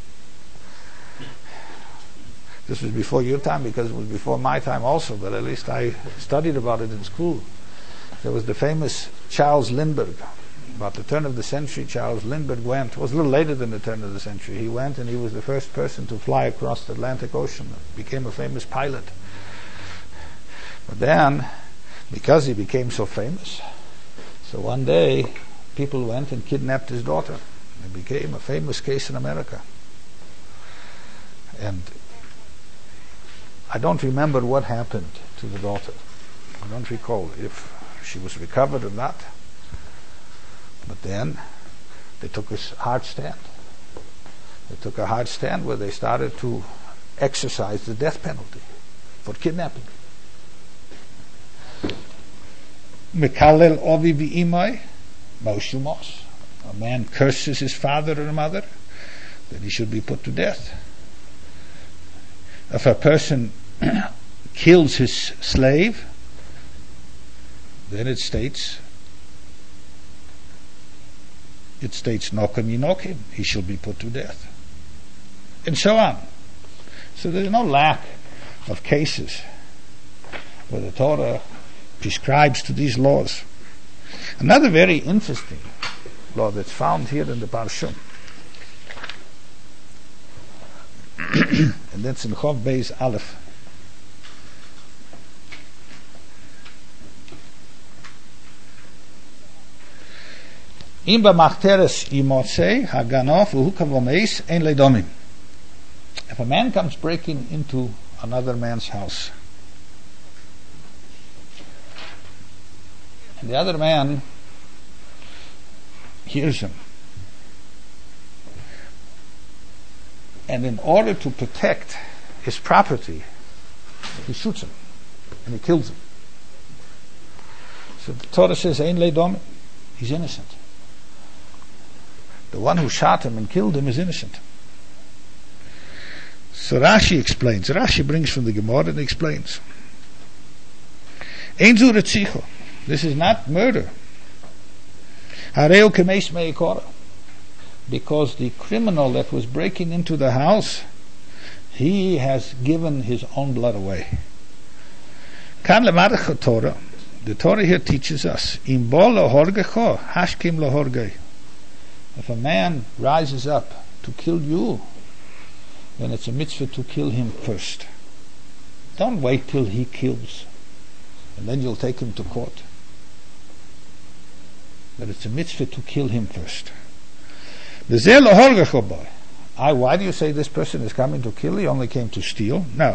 this was before your time because it was before my time also, but at least I studied about it in school. There was the famous Charles Lindbergh. About the turn of the century, Charles Lindbergh went, it was a little later than the turn of the century, he went and he was the first person to fly across the Atlantic Ocean, became a famous pilot. But then, because he became so famous, so one day people went and kidnapped his daughter. It became a famous case in America. And I don't remember what happened to the daughter. I don't recall if she was recovered or not. But then they took a hard stand. They took a hard stand where they started to exercise the death penalty for kidnapping. Mekalel ovi v'imai moshumos. A man curses his father or mother, then he should be put to death. If a person kills his slave, then it states nokim yinokim, he shall be put to death, and so on. So there's no lack of cases where the Torah prescribes to these laws. Another very interesting law that's found here in the Parshum, and that's in Chof Beis Aleph. If a man comes breaking into another man's house, and the other man hears him, and in order to protect his property, he shoots him and he kills him. So the Torah says, Ein leidomim, he's innocent. The one who shot him and killed him is innocent. So Rashi explains. Rashi brings from the Gemara and explains. Ein zu retzicho. This is not murder. Hareu kemeis meikora. Because the criminal that was breaking into the house, he has given his own blood away. Kan lemarach Torah. The Torah here teaches us. Im bo lohorgecho, hashkim lohorgei. If a man rises up to kill you, then it's a mitzvah to kill him first. Don't wait till he kills, and then you'll take him to court. But it's a mitzvah to kill him first. Why do you say this person is coming to kill? He only came to steal? No.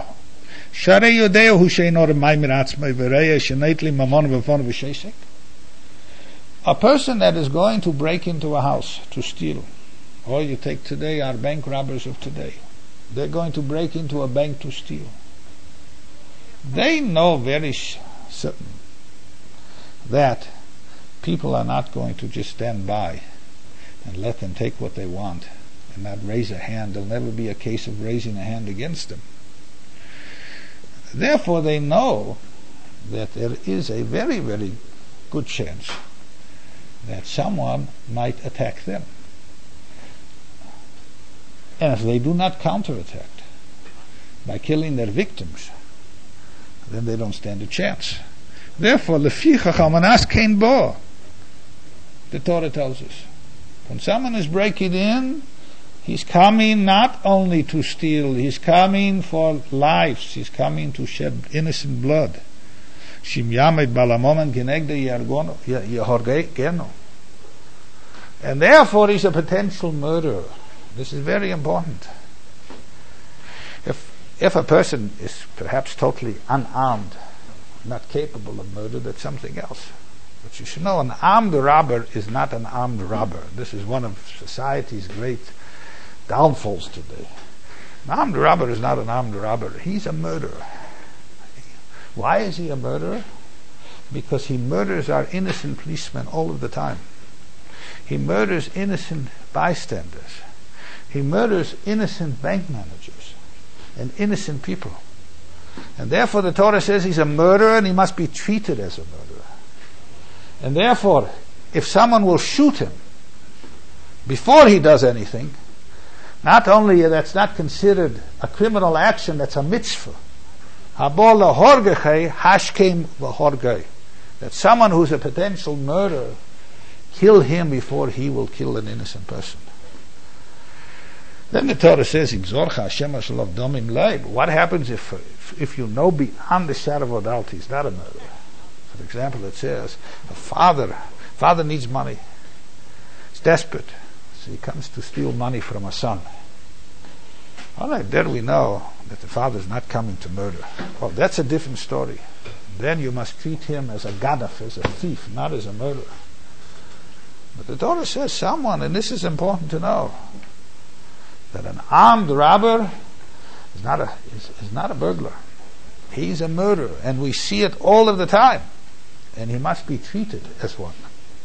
A person that is going to break into a house to steal, or you take today our bank robbers of today, they're going to break into a bank to steal. They know very certain that people are not going to just stand by and let them take what they want and not raise a hand. There'll never be a case of raising a hand against them. Therefore, they know that there is a very, very good chance that someone might attack them. And if they do not counterattack by killing their victims, then they don't stand a chance. Therefore, lefichach almanas kein bo, the Torah tells us. When someone is breaking in, he's coming not only to steal, he's coming for lives, he's coming to shed innocent blood. Shim yamed balamomen genegde yehorgeno. And therefore he's a potential murderer. This is very important. If a person is perhaps totally unarmed, not capable of murder, that's something else. But you should know, an armed robber is not an armed robber. This is one of society's great downfalls today. An armed robber is not an armed robber. He's a murderer. Why is he a murderer? Because he murders our innocent policemen all of the time. He murders innocent bystanders. He murders innocent bank managers and innocent people. And therefore the Torah says he's a murderer and he must be treated as a murderer. And therefore, if someone will shoot him before he does anything, not only that's not considered a criminal action, that's a mitzvah. That someone who's a potential murderer, kill him before he will kill an innocent person. Then the Torah says, what happens if you know beyond the shadow of a doubt he's not a murderer? For example, it says, a father needs money. He's desperate. So he comes to steal money from a son. All right, there we know that the father is not coming to murder. Well, that's a different story. Then you must treat him as a gadaf, as a thief, not as a murderer. But the Torah says someone, and this is important to know, that an armed robber is not a burglar. He's a murderer, and we see it all of the time. And he must be treated as one.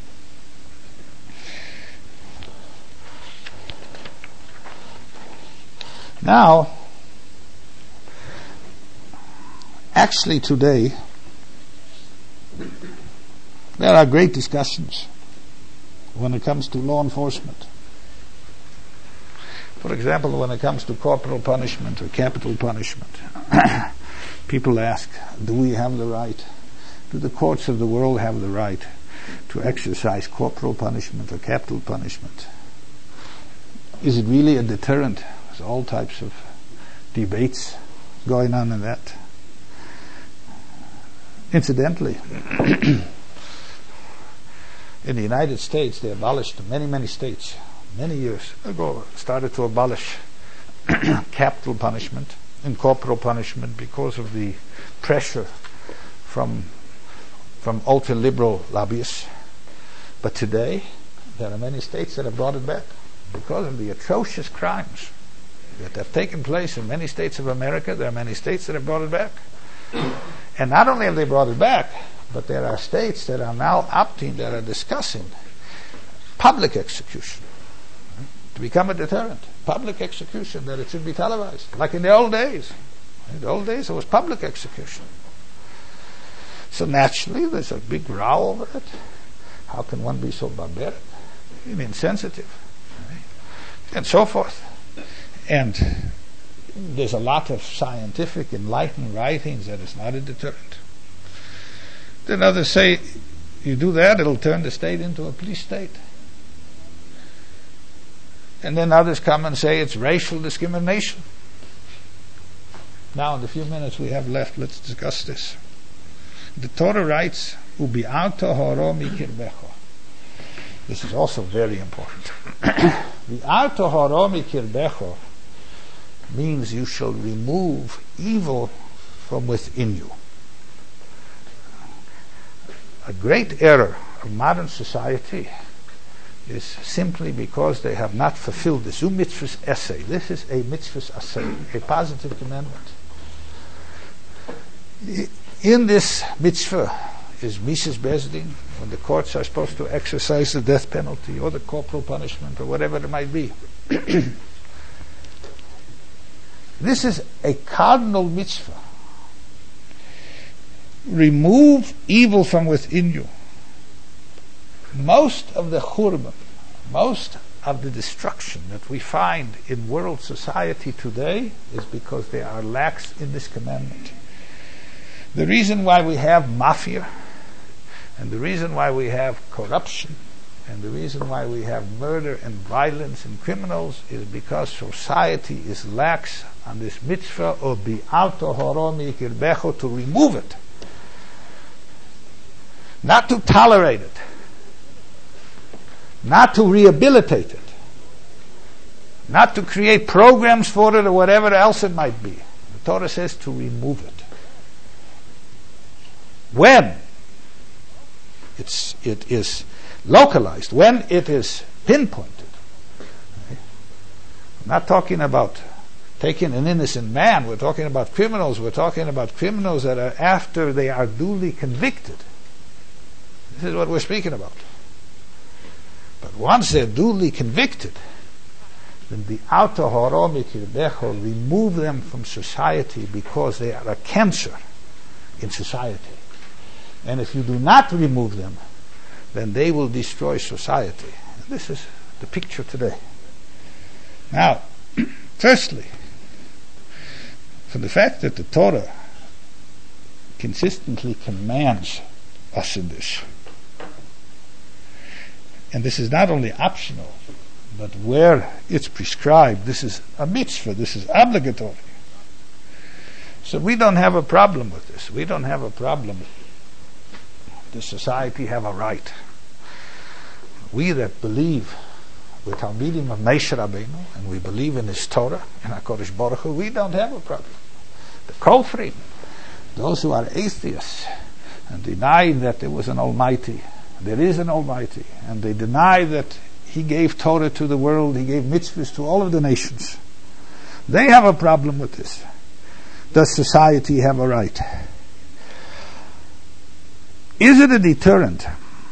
Now, actually today, there are great discussions when it comes to law enforcement. For example, when it comes to corporal punishment or capital punishment, people ask, do we have the right? Do the courts of the world have the right to exercise corporal punishment or capital punishment? Is it really a deterrent? There's all types of debates going on in that. Incidentally, in the United States, they abolished, many states, many years ago, started to abolish capital punishment and corporal punishment because of the pressure from ultra-liberal lobbyists. But today, there are many states that have brought it back because of the atrocious crimes that have taken place in many states of America. There are many states that have brought it back. And not only have they brought it back, but there are states that are now opting, that are discussing public execution to become a deterrent. Public execution, that it should be televised, like in the old days. In the old days, it was public execution. So naturally, there's a big row over it. How can one be so barbaric and insensitive? And so forth. And there's a lot of scientific, enlightened writings that it's not a deterrent. Then others say, you do that, it'll turn the state into a police state. And then others come and say it's racial discrimination. Now, in the few minutes we have left, let's discuss this. The Torah writes, "Ubi'arto horo mikirbecho." This is also very important. Bi'arto horo mikirbecho means you shall remove evil from within you. A great error of modern society is simply because they have not fulfilled this. Mitzvah's essay. This is a mitzvah's essay, a positive commandment. In this mitzvah is Mrs. Bezdin, when the courts are supposed to exercise the death penalty or the corporal punishment or whatever it might be. This is a cardinal mitzvah. Remove evil from within you. Most of the churban, most of the destruction that we find in world society today is because they are lax in this commandment. The reason why we have mafia, and the reason why we have corruption, and the reason why we have murder and violence and criminals is because society is lax on this mitzvah of bi'alto horo mikirbecho, to remove it, not to tolerate it, not to rehabilitate it, not to create programs for it or whatever else it might be. The Torah says to remove it. When it is localized, when it is pinpointed. Okay? I'm not talking about taking an innocent man. We're talking about criminals. We're talking about criminals that are after they are duly convicted. This is what we're speaking about. But once they're duly convicted, then the auto horo mikirbecho, remove them from society, because they are a cancer in society. And if you do not remove them, then they will destroy society. And this is the picture today. Now, firstly, for the fact that the Torah consistently commands us in this, and this is not only optional, but where it's prescribed, this is a mitzvah, this is obligatory. So we don't have a problem with this. We don't have a problem. The society have a right. We that believe with Talmidim of Moshe Rabbeinu, and we believe in his Torah and HaKadosh Baruch Hu, we don't have a problem. The Kofrim, those who are atheists and deny that there was an Almighty, there is an Almighty, and they deny that He gave Torah to the world, He gave mitzvahs to all of the nations, they have a problem with this. Does society have a right? Is it a deterrent?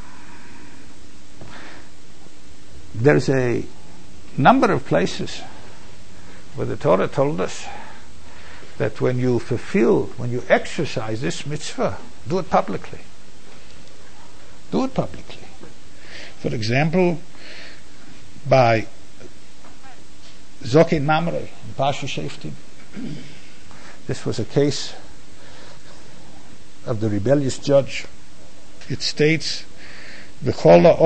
There's a number of places where the Torah told us that when you exercise this mitzvah, do it publicly. Do it publicly. For example, by Zokin Mamre in Pasha Sheftim. This was a case of the rebellious judge. It states, that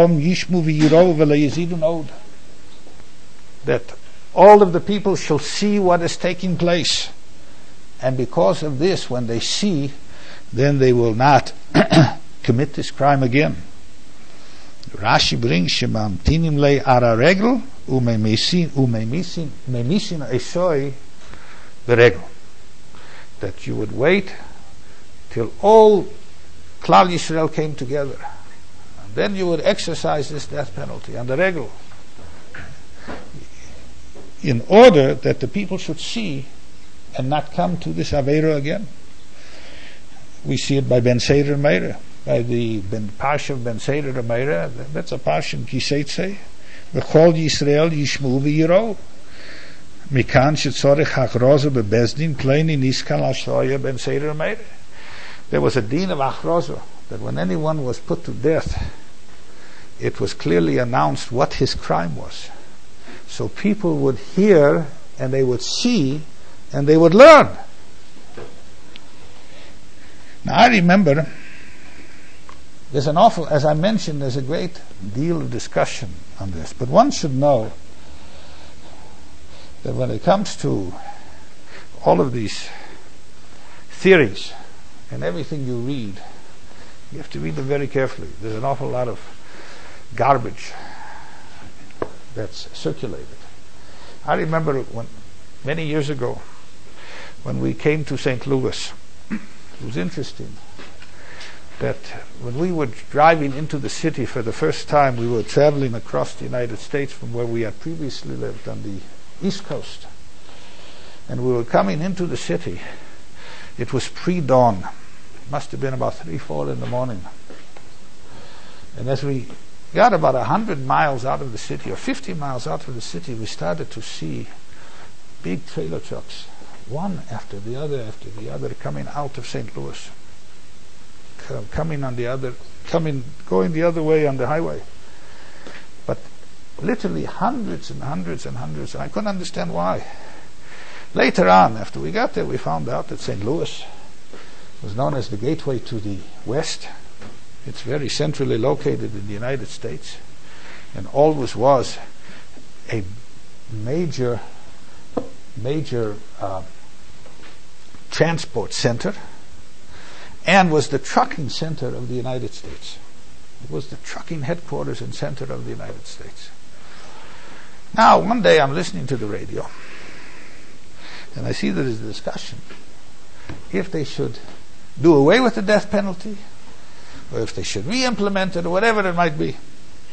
all of the people shall see what is taking place, and because of this, when they see, then they will not commit this crime again. Rashi brings shemamtinim le ara regel umemisin esoi beregel, that you would wait till all Klal Yisrael came together, and then you would exercise this death penalty and the regel, in order that the people should see and not come to this Aveira again. We see it by Ben Seder Meira, by the Parsha of Ben Seder Meira. That's a Parsha in Kiseitze. V'chol Yisrael yishmu v'yiro. Mikan shetzorech hachroza bebezdin kleini niskan l'ashroya Ben Seder Meira. There was a din of achroza, that when anyone was put to death, it was clearly announced what his crime was. So people would hear, and they would see, and they would learn. Now I remember, as I mentioned, there's a great deal of discussion on this, but one should know that when it comes to all of these theories and everything you read, you have to read them very carefully. There's an awful lot of garbage that's circulated. I remember many years ago, when we came to St. Louis, it was interesting that when we were driving into the city for the first time, we were traveling across the United States from where we had previously lived on the East Coast, and we were coming into the city. It was pre-dawn. It must have been about 3-4 in the morning, And as we got about 100 miles out of the city, or 50 miles out of the city, we started to see big trailer trucks, one after the other, coming out of St. Louis, going the other way on the highway. But literally hundreds and hundreds and hundreds, and I couldn't understand why. Later on, after we got there, we found out that St. Louis was known as the gateway to the West. It's very centrally located in the United States, and always was a major transport center, and was the trucking center of the United States. It was the trucking headquarters and center of the United States. Now, one day I'm listening to the radio, and I see there is a discussion if they should do away with the death penalty, or if they should re-implement it, or whatever it might be.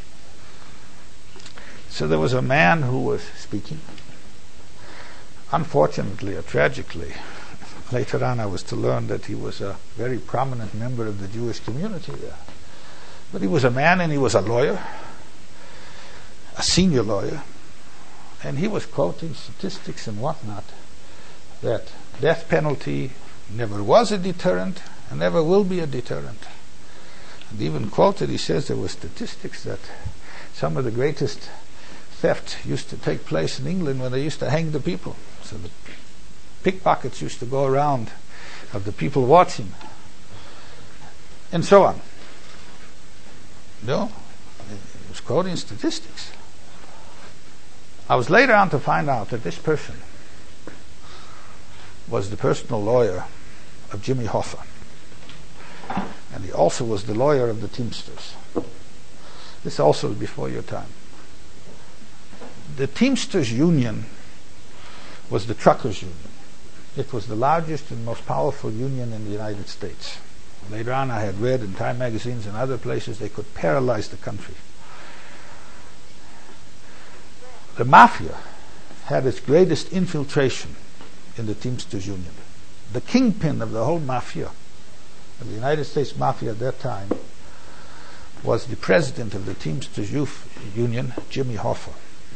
So there was a man who was speaking. Unfortunately or tragically, later on I was to learn that he was a very prominent member of the Jewish community there. But he was a man, and he was a lawyer, a senior lawyer, and he was quoting statistics and whatnot that death penalty never was a deterrent and never will be a deterrent. And even quoted, he says there were statistics that some of the greatest theft used to take place in England when they used to hang the people. So the pickpockets used to go around of the people watching, and so on. No, he was quoting statistics. I was later on to find out that this person was the personal lawyer of Jimmy Hoffa, and he also was the lawyer of the Teamsters. This also is before your time. The Teamsters Union was the truckers' union. It was the largest and most powerful union in the United States. Later on, I had read in Time magazines and other places they could paralyze the country. The mafia had its greatest infiltration in the Teamsters Union. The kingpin of the whole mafia, of the United States Mafia at that time, was the president of the Teamsters Union, Jimmy Hoffa.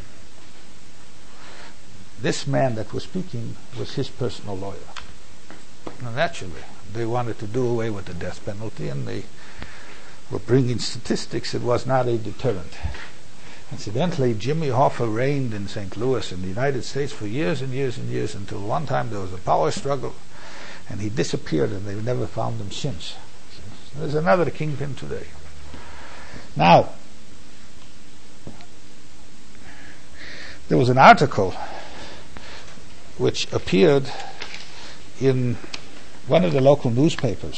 This man that was speaking was his personal lawyer. Now, naturally, they wanted to do away with the death penalty, and they were bringing statistics. It was not a deterrent. Incidentally, Jimmy Hoffa reigned in St. Louis in the United States for years and years and years, until one time there was a power struggle, and he disappeared, and they've never found him since. So there's another kingpin today. Now, there was an article which appeared in one of the local newspapers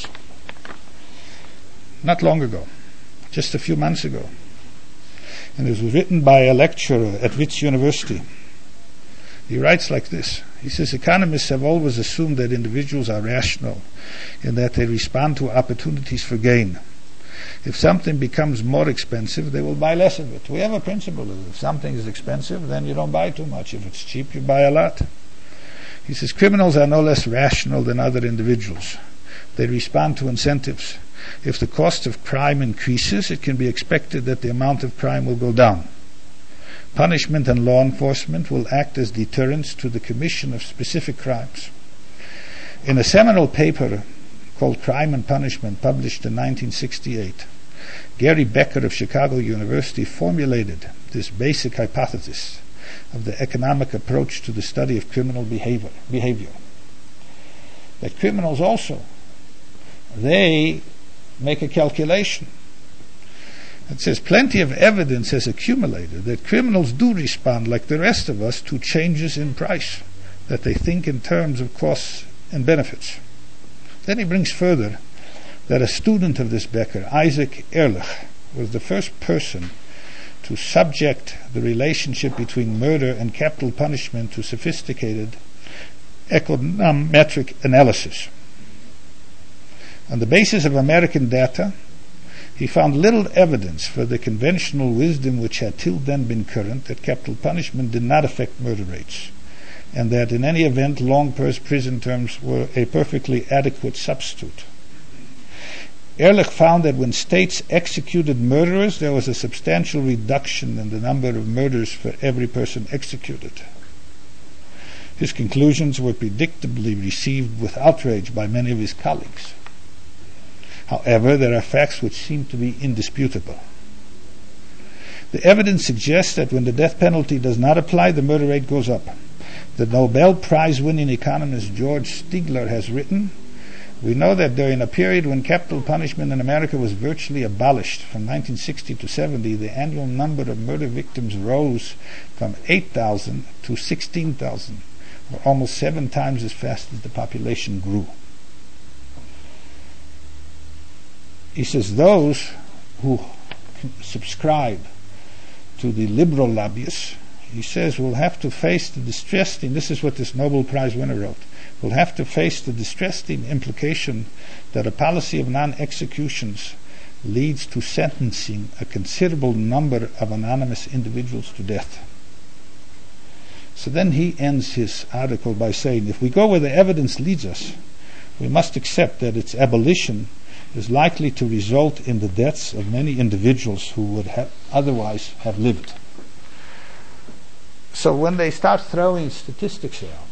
not long ago, just a few months ago. And it was written by a lecturer at Wits University. He writes like this. He says, economists have always assumed that individuals are rational in that they respond to opportunities for gain. If something becomes more expensive, they will buy less of it. We have a principle of if something is expensive, then you don't buy too much. If it's cheap, you buy a lot. He says, criminals are no less rational than other individuals. They respond to incentives. If the cost of crime increases, it can be expected that the amount of crime will go down. Punishment and law enforcement will act as deterrents to the commission of specific crimes. In a seminal paper called Crime and Punishment, published in 1968, Gary Becker of Chicago University formulated this basic hypothesis of the economic approach to the study of criminal behavior. That criminals also, they make a calculation. It says plenty of evidence has accumulated that criminals do respond like the rest of us to changes in price, that they think in terms of costs and benefits. Then he brings further that a student of this Becker, Isaac Ehrlich, was the first person to subject the relationship between murder and capital punishment to sophisticated econometric analysis. On the basis of American data, he found little evidence for the conventional wisdom which had till then been current, that capital punishment did not affect murder rates, and that in any event long prison terms were a perfectly adequate substitute. Ehrlich found that when states executed murderers, there was a substantial reduction in the number of murders for every person executed. His conclusions were predictably received with outrage by many of his colleagues. However, there are facts which seem to be indisputable. The evidence suggests that when the death penalty does not apply, the murder rate goes up. The Nobel Prize-winning economist George Stigler has written, "We know that during a period when capital punishment in America was virtually abolished, from 1960 to 70, the annual number of murder victims rose from 8,000 to 16,000, or almost 7 times as fast as the population grew." He says those who subscribe to the liberal lobbyists, he says, will have to face the distressing, this is what this Nobel Prize winner wrote, will have to face the distressing implication that a policy of non-executions leads to sentencing a considerable number of anonymous individuals to death. So then he ends his article by saying, if we go where the evidence leads us, we must accept that its abolition is likely to result in the deaths of many individuals who would otherwise have lived. So when they start throwing statistics around,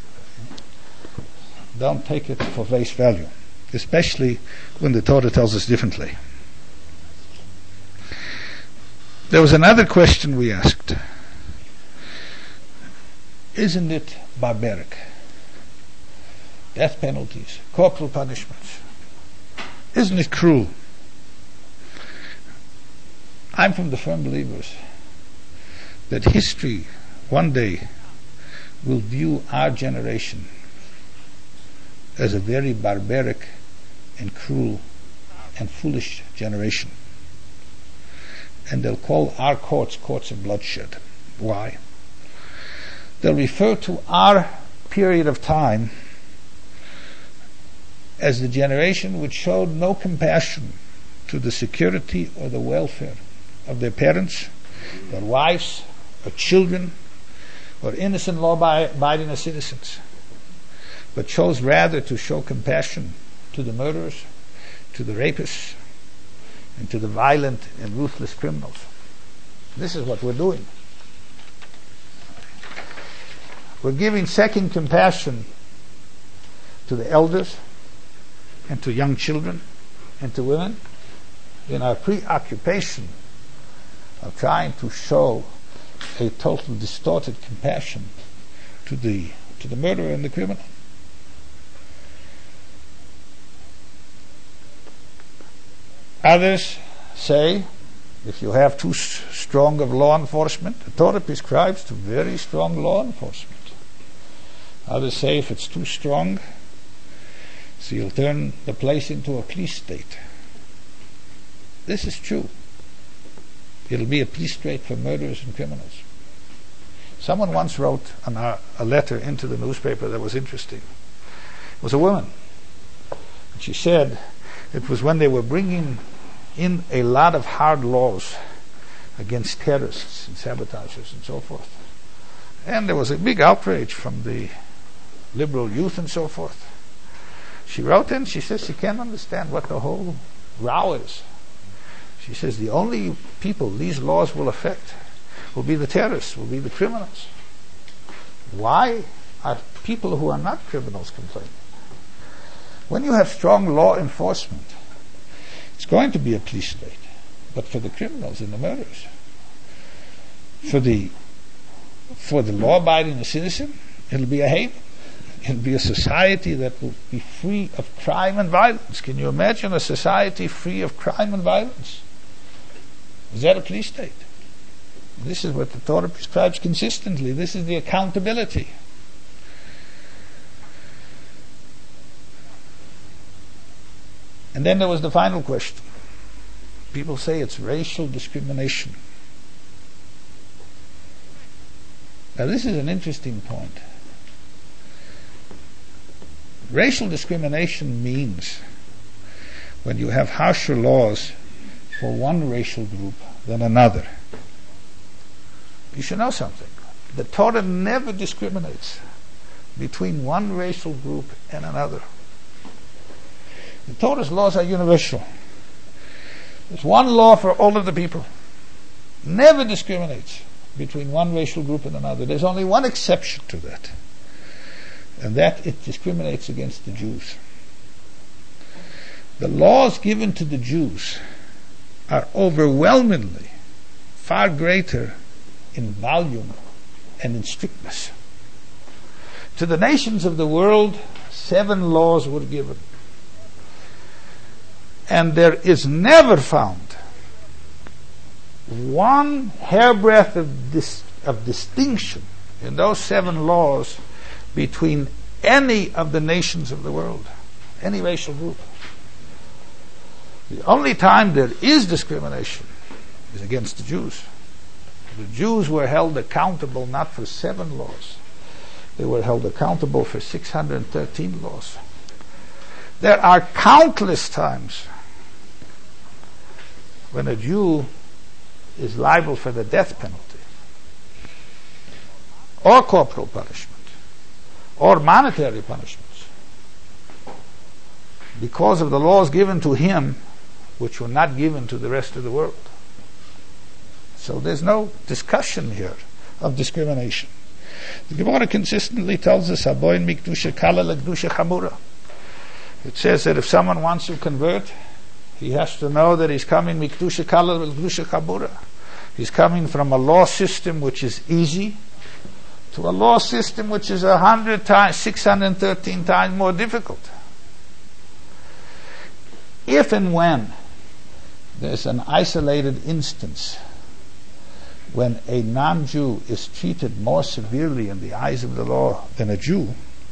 don't take it for face value, especially when the Torah tells us differently. There was another question we asked. Isn't it barbaric? Death penalties, corporal punishments. Isn't it cruel? I'm from the firm believers that history one day will view our generation as a very barbaric and cruel and foolish generation. And they'll call our courts courts of bloodshed. Why? They'll refer to our period of time as the generation which showed no compassion to the security or the welfare of their parents, their wives, or children, or innocent law-abiding citizens, but chose rather to show compassion to the murderers, to the rapists, and to the violent and ruthless criminals. This is what we're doing. We're giving second compassion to the elders and to young children and to women in our preoccupation of trying to show a total distorted compassion to the murderer and the criminal. Others say if you have too strong of law enforcement, the Torah prescribes to very strong law enforcement. Others say if it's too strong, so you'll turn the place into a police state. This is true. It'll be a police state for murderers and criminals. Someone once wrote a letter into the newspaper that was interesting. It was a woman. And she said it was when they were bringing in a lot of hard laws against terrorists and sabotagers and so forth. And there was a big outrage from the liberal youth and so forth. She wrote in, she says she can't understand what the whole row is. She says the only people these laws will affect will be the terrorists, will be the criminals. Why are people who are not criminals complaining? When you have strong law enforcement, it's going to be a police state, but for the criminals and the murderers. For the law-abiding citizen, it'll be a haven. It'll be a society that will be free of crime and violence. Can you imagine a society free of crime and violence? Is that a police state? This is what the Torah prescribes consistently. This is the accountability. And then there was the final question. People say it's racial discrimination. Now this is an interesting point. Racial discrimination means when you have harsher laws for one racial group than another. You should know something. The Torah never discriminates between one racial group and another. The Torah's laws are universal. There's one law for all of the people. Never discriminates between one racial group and another. There's only one exception to that, and that it discriminates against the Jews. The laws given to the Jews are overwhelmingly far greater in volume and in strictness. To the nations of the world, 7 laws were given. And there is never found one hairbreadth of distinction in those 7 laws between any of the nations of the world, any racial group. The only time there is discrimination is against the Jews. The Jews were held accountable not for 7 laws. They were held accountable for 613 laws. There are countless times when a Jew is liable for the death penalty, or corporal punishment, or monetary punishments, because of the laws given to him which were not given to the rest of the world. So there's no discussion here of discrimination. The Gemara consistently tells us, "Haboin mikdusha kala lekdusha chamura." It says that if someone wants to convert, he has to know that he's coming mikdusha kala lekdusha chamura. He's coming from a law system which is easy to a law system which is 100 times, 613 times more difficult. If and when there's an isolated instance when a non-Jew is treated more severely in the eyes of the law than a Jew,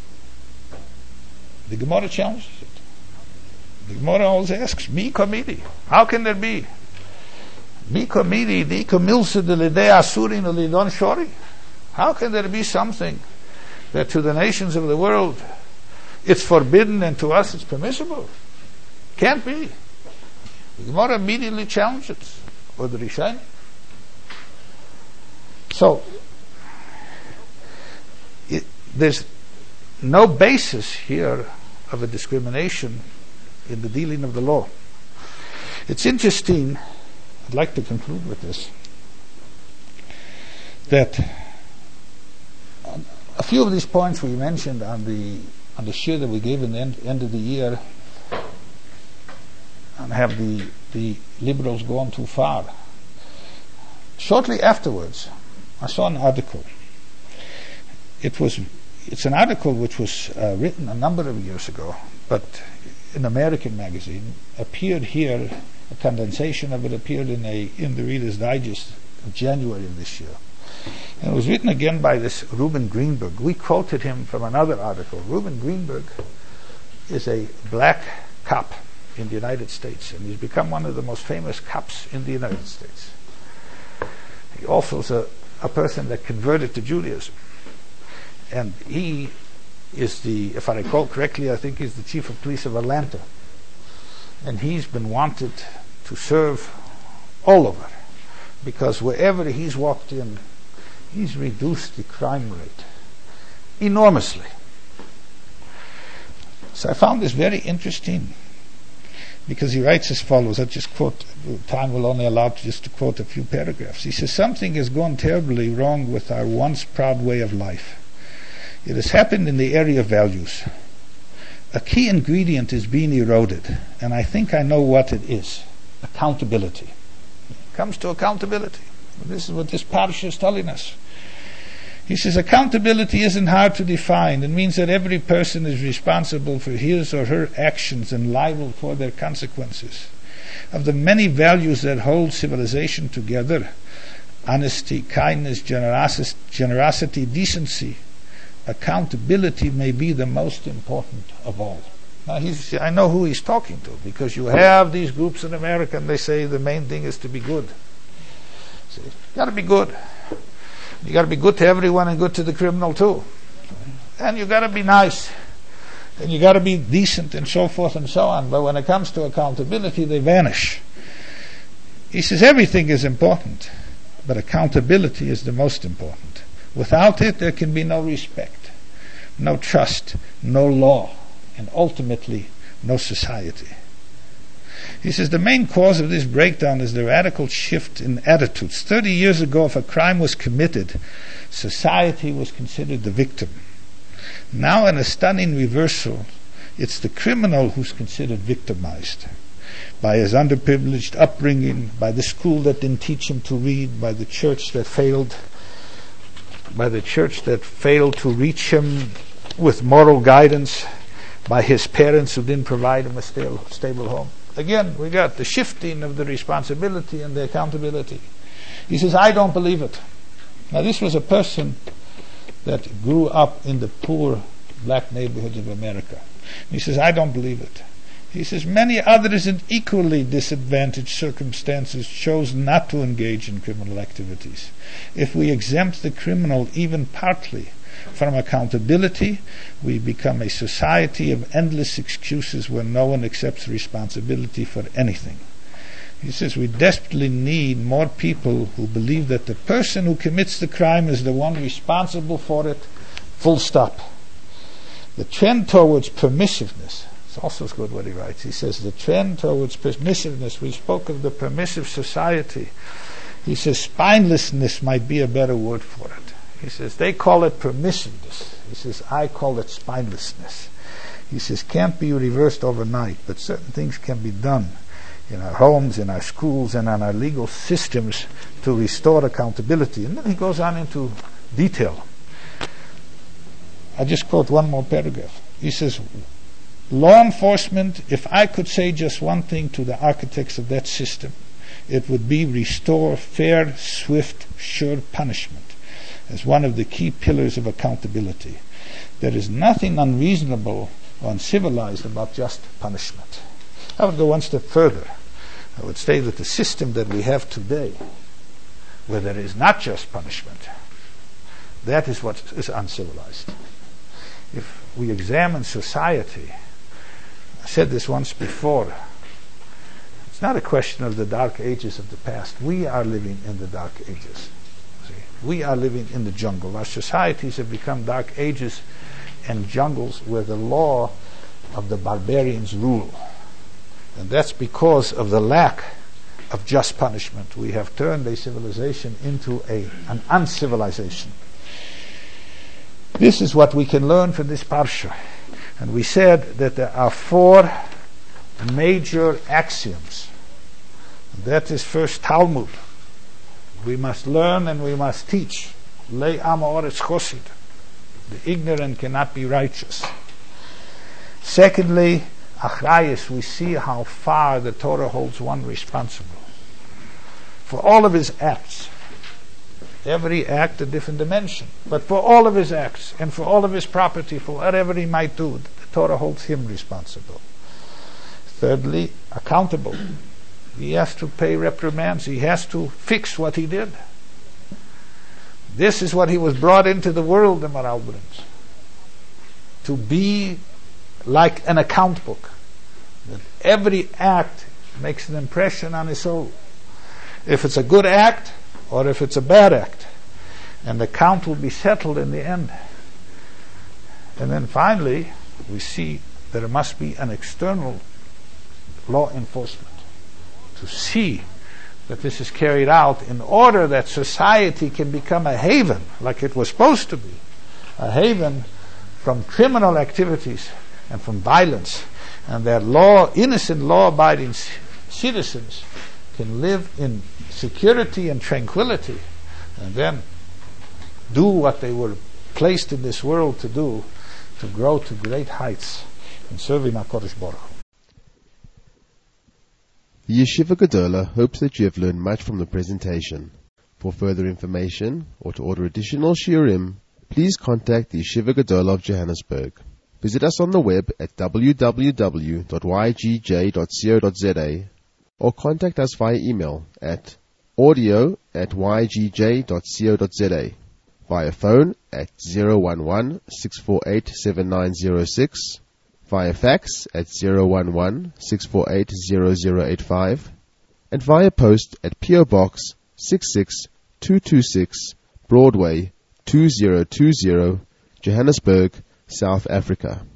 the Gemara challenges it. The Gemara always asks, Mi komidi, how can there be? Mi komidi, di komilsa de lidei asurin lidon shori. How can there be something that to the nations of the world it's forbidden and to us it's permissible? Can't be. The Gemara immediately challenges, or the Rishonim. So, there's no basis here of a discrimination in the dealing of the law. It's interesting, I'd like to conclude with this, that a few of these points we mentioned on the shir that we gave in the end of the year, and have the liberals gone too far. Shortly afterwards, I saw an article. It's an article which was written a number of years ago, but an American magazine, appeared here. A condensation of it appeared in the Reader's Digest of January of this year. And it was written again by this Reuben Greenberg. We quoted him from another article. Reuben Greenberg is a black cop in the United States, and he's become one of the most famous cops in the United States. He also is a person that converted to Judaism. And he is if I recall correctly, I think he's the chief of police of Atlanta. And he's been wanted to serve all over, because wherever he's walked in, he's reduced the crime rate enormously. So I found this very interesting, because he writes as follows. I'll just quote, time will only allow just to quote a few paragraphs. He says, "Something has gone terribly wrong with our once proud way of life. It has happened in the area of values. A key ingredient is being eroded, and I think I know what it is. Accountability." It comes to accountability. This is what this parasha is telling us. He says, accountability isn't hard to define. It means that every person is responsible for his or her actions and liable for their consequences. Of the many values that hold civilization together, honesty, kindness, generosity, decency, accountability may be the most important of all. Now, I know who he's talking to, because you have these groups in America, and they say the main thing is to be good. See, you got to be good. You got to be good to everyone and good to the criminal too. And you got to be nice. And you got to be decent and so forth and so on. But when it comes to accountability, they vanish. He says everything is important, but accountability is the most important. Without it, there can be no respect, no trust, no law, and ultimately, no society. He says the main cause of this breakdown is the radical shift in attitudes. 30 years ago, if a crime was committed, society was considered the victim. Now, in a stunning reversal, it's the criminal who's considered victimized by his underprivileged upbringing, by the school that didn't teach him to read, by the church that failed to reach him with moral guidance, by his parents who didn't provide him a stable home. Again, we got the shifting of the responsibility and the accountability. He says, I don't believe it. Now, this was a person that grew up in the poor black neighborhoods of America. He says, I don't believe it. He says, many others in equally disadvantaged circumstances chose not to engage in criminal activities. If we exempt the criminal even partly from accountability, we become a society of endless excuses where no one accepts responsibility for anything. He says we desperately need more people who believe that the person who commits the crime is the one responsible for it, full stop. The trend towards permissiveness, it's also good what he writes. He says the trend towards permissiveness, we spoke of the permissive society. He says spinelessness might be a better word for it. He says they call it permissiveness. He says I call it spinelessness. He says can't be reversed overnight, but certain things can be done in our homes, in our schools, and in our legal systems to restore accountability. And then he goes on into detail. I just quote one more paragraph. He says, law enforcement, if I could say just one thing to the architects of that system, it would be restore fair, swift, sure punishment as one of the key pillars of accountability. There is nothing unreasonable or uncivilized about just punishment. I would go one step further. I would say that the system that we have today, where there is not just punishment, that is what is uncivilized. If we examine society, I said this once before, it's not a question of the dark ages of the past. We are living in the dark ages. See? We are living in the jungle. Our societies have become dark ages and jungles where the law of the barbarians rule. And that's because of the lack of just punishment. We have turned a civilization into an uncivilization. This is what we can learn from this parsha. And we said that there are 4 major axioms. That is first Talmud. We must learn and we must teach. Lei am ha'oretz chosid. The ignorant cannot be righteous. Secondly, Achrayus, we see how far the Torah holds one responsible for all of his acts. Every act a different dimension, but for all of his acts and for all of his property, for whatever he might do, the Torah holds him responsible. Thirdly, accountable. He has to pay reprimands. He has to fix what he did. This is what he was brought into the world, the Maral brings, to be like an account book. That every act makes an impression on his soul. If it's a good act or if it's a bad act. And the count will be settled in the end. And then finally, we see there must be an external law enforcement to see that this is carried out in order that society can become a haven, like it was supposed to be, a haven from criminal activities and from violence, and that innocent law-abiding citizens can live in security and tranquility, and then do what they were placed in this world to do, to grow to great heights in serving HaKadosh Baruch Hu. The Yeshiva Gedola hopes that you have learned much from the presentation. For further information or to order additional shiurim, please contact the Yeshiva Gedola of Johannesburg. Visit us on the web at www.ygj.co.za or contact us via email at audio@ygj.co.za, via phone at 011-648-7906, via fax at 011-648-0085, and via post at P.O. Box 66226, Broadway 2020, Johannesburg, South Africa.